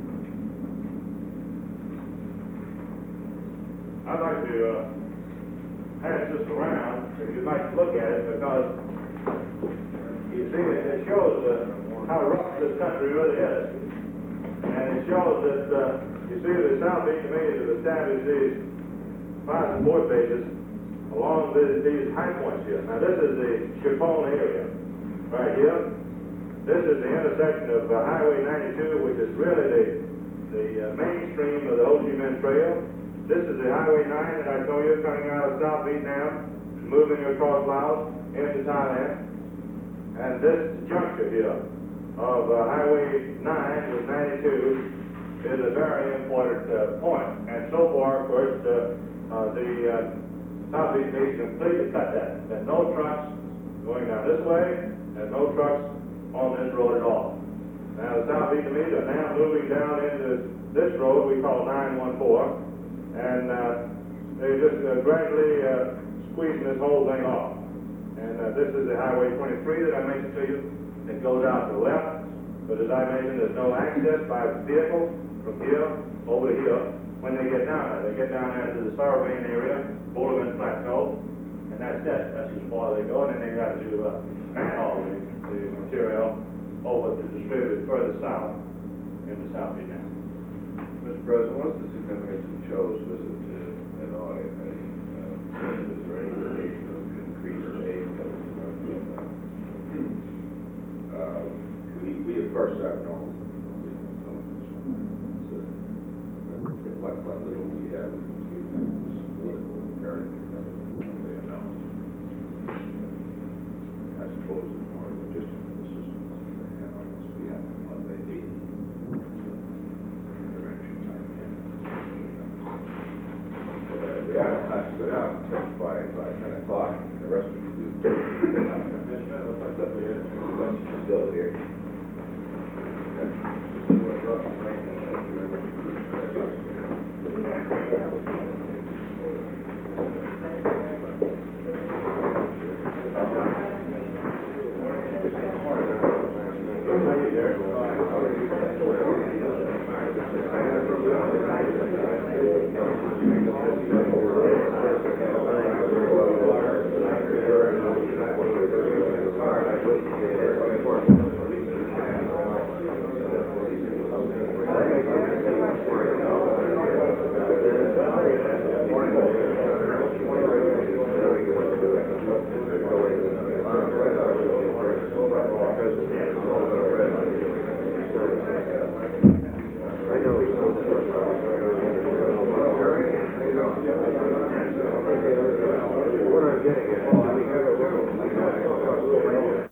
I: I'd like to uh, pass this around, if you'd like to look at it, because you see it, it shows uh, how rough this country really is. And it shows that, uh, you see, the South Vietnamese have established these fire support bases along these, these high points here. Now, this is the Chipone area, right here. This is the intersection of uh, Highway ninety-two, which is really the, the uh, mainstream of the Ho Chi Minh Trail. This is the Highway nine that I told you coming out of South Vietnam, moving across Laos into Thailand. And this juncture here of uh, Highway nine with ninety-two is a very important uh, point. And so far, of course, uh, uh, the uh, South Vietnamese completely cut that. There's no trucks going down this way, and no trucks on this road at all. Now, the South Vietnamese are now moving down into this road we call nine one four, and uh, they're just uh, gradually uh, squeezing this whole thing off. And uh, this is the Highway twenty-three that I mentioned to you. It goes out to the left, but as I mentioned, there's no access by vehicle from here over to here. When they get down there, they get down there to the Sarabane area, Boulderman Plateau, and that's it. That's as far as they go, and then they got to uh, manhaul the, the material over to distribute it further south into South Vietnam.
A: Mister President, what's the significance of Cho's visit to Hanoi? Uh, is there any indication of increased aid coming from Vietnam?
D: Uh, we, we of course have no,
A: What, what little we have, we political imperative, they announced. I suppose it's more logistical assistance they have, I guess we have what they need. Intervention type thing. But, uh, we have time to go down and testify by ten o'clock, and the rest of you do. Still here.
E: Thank you.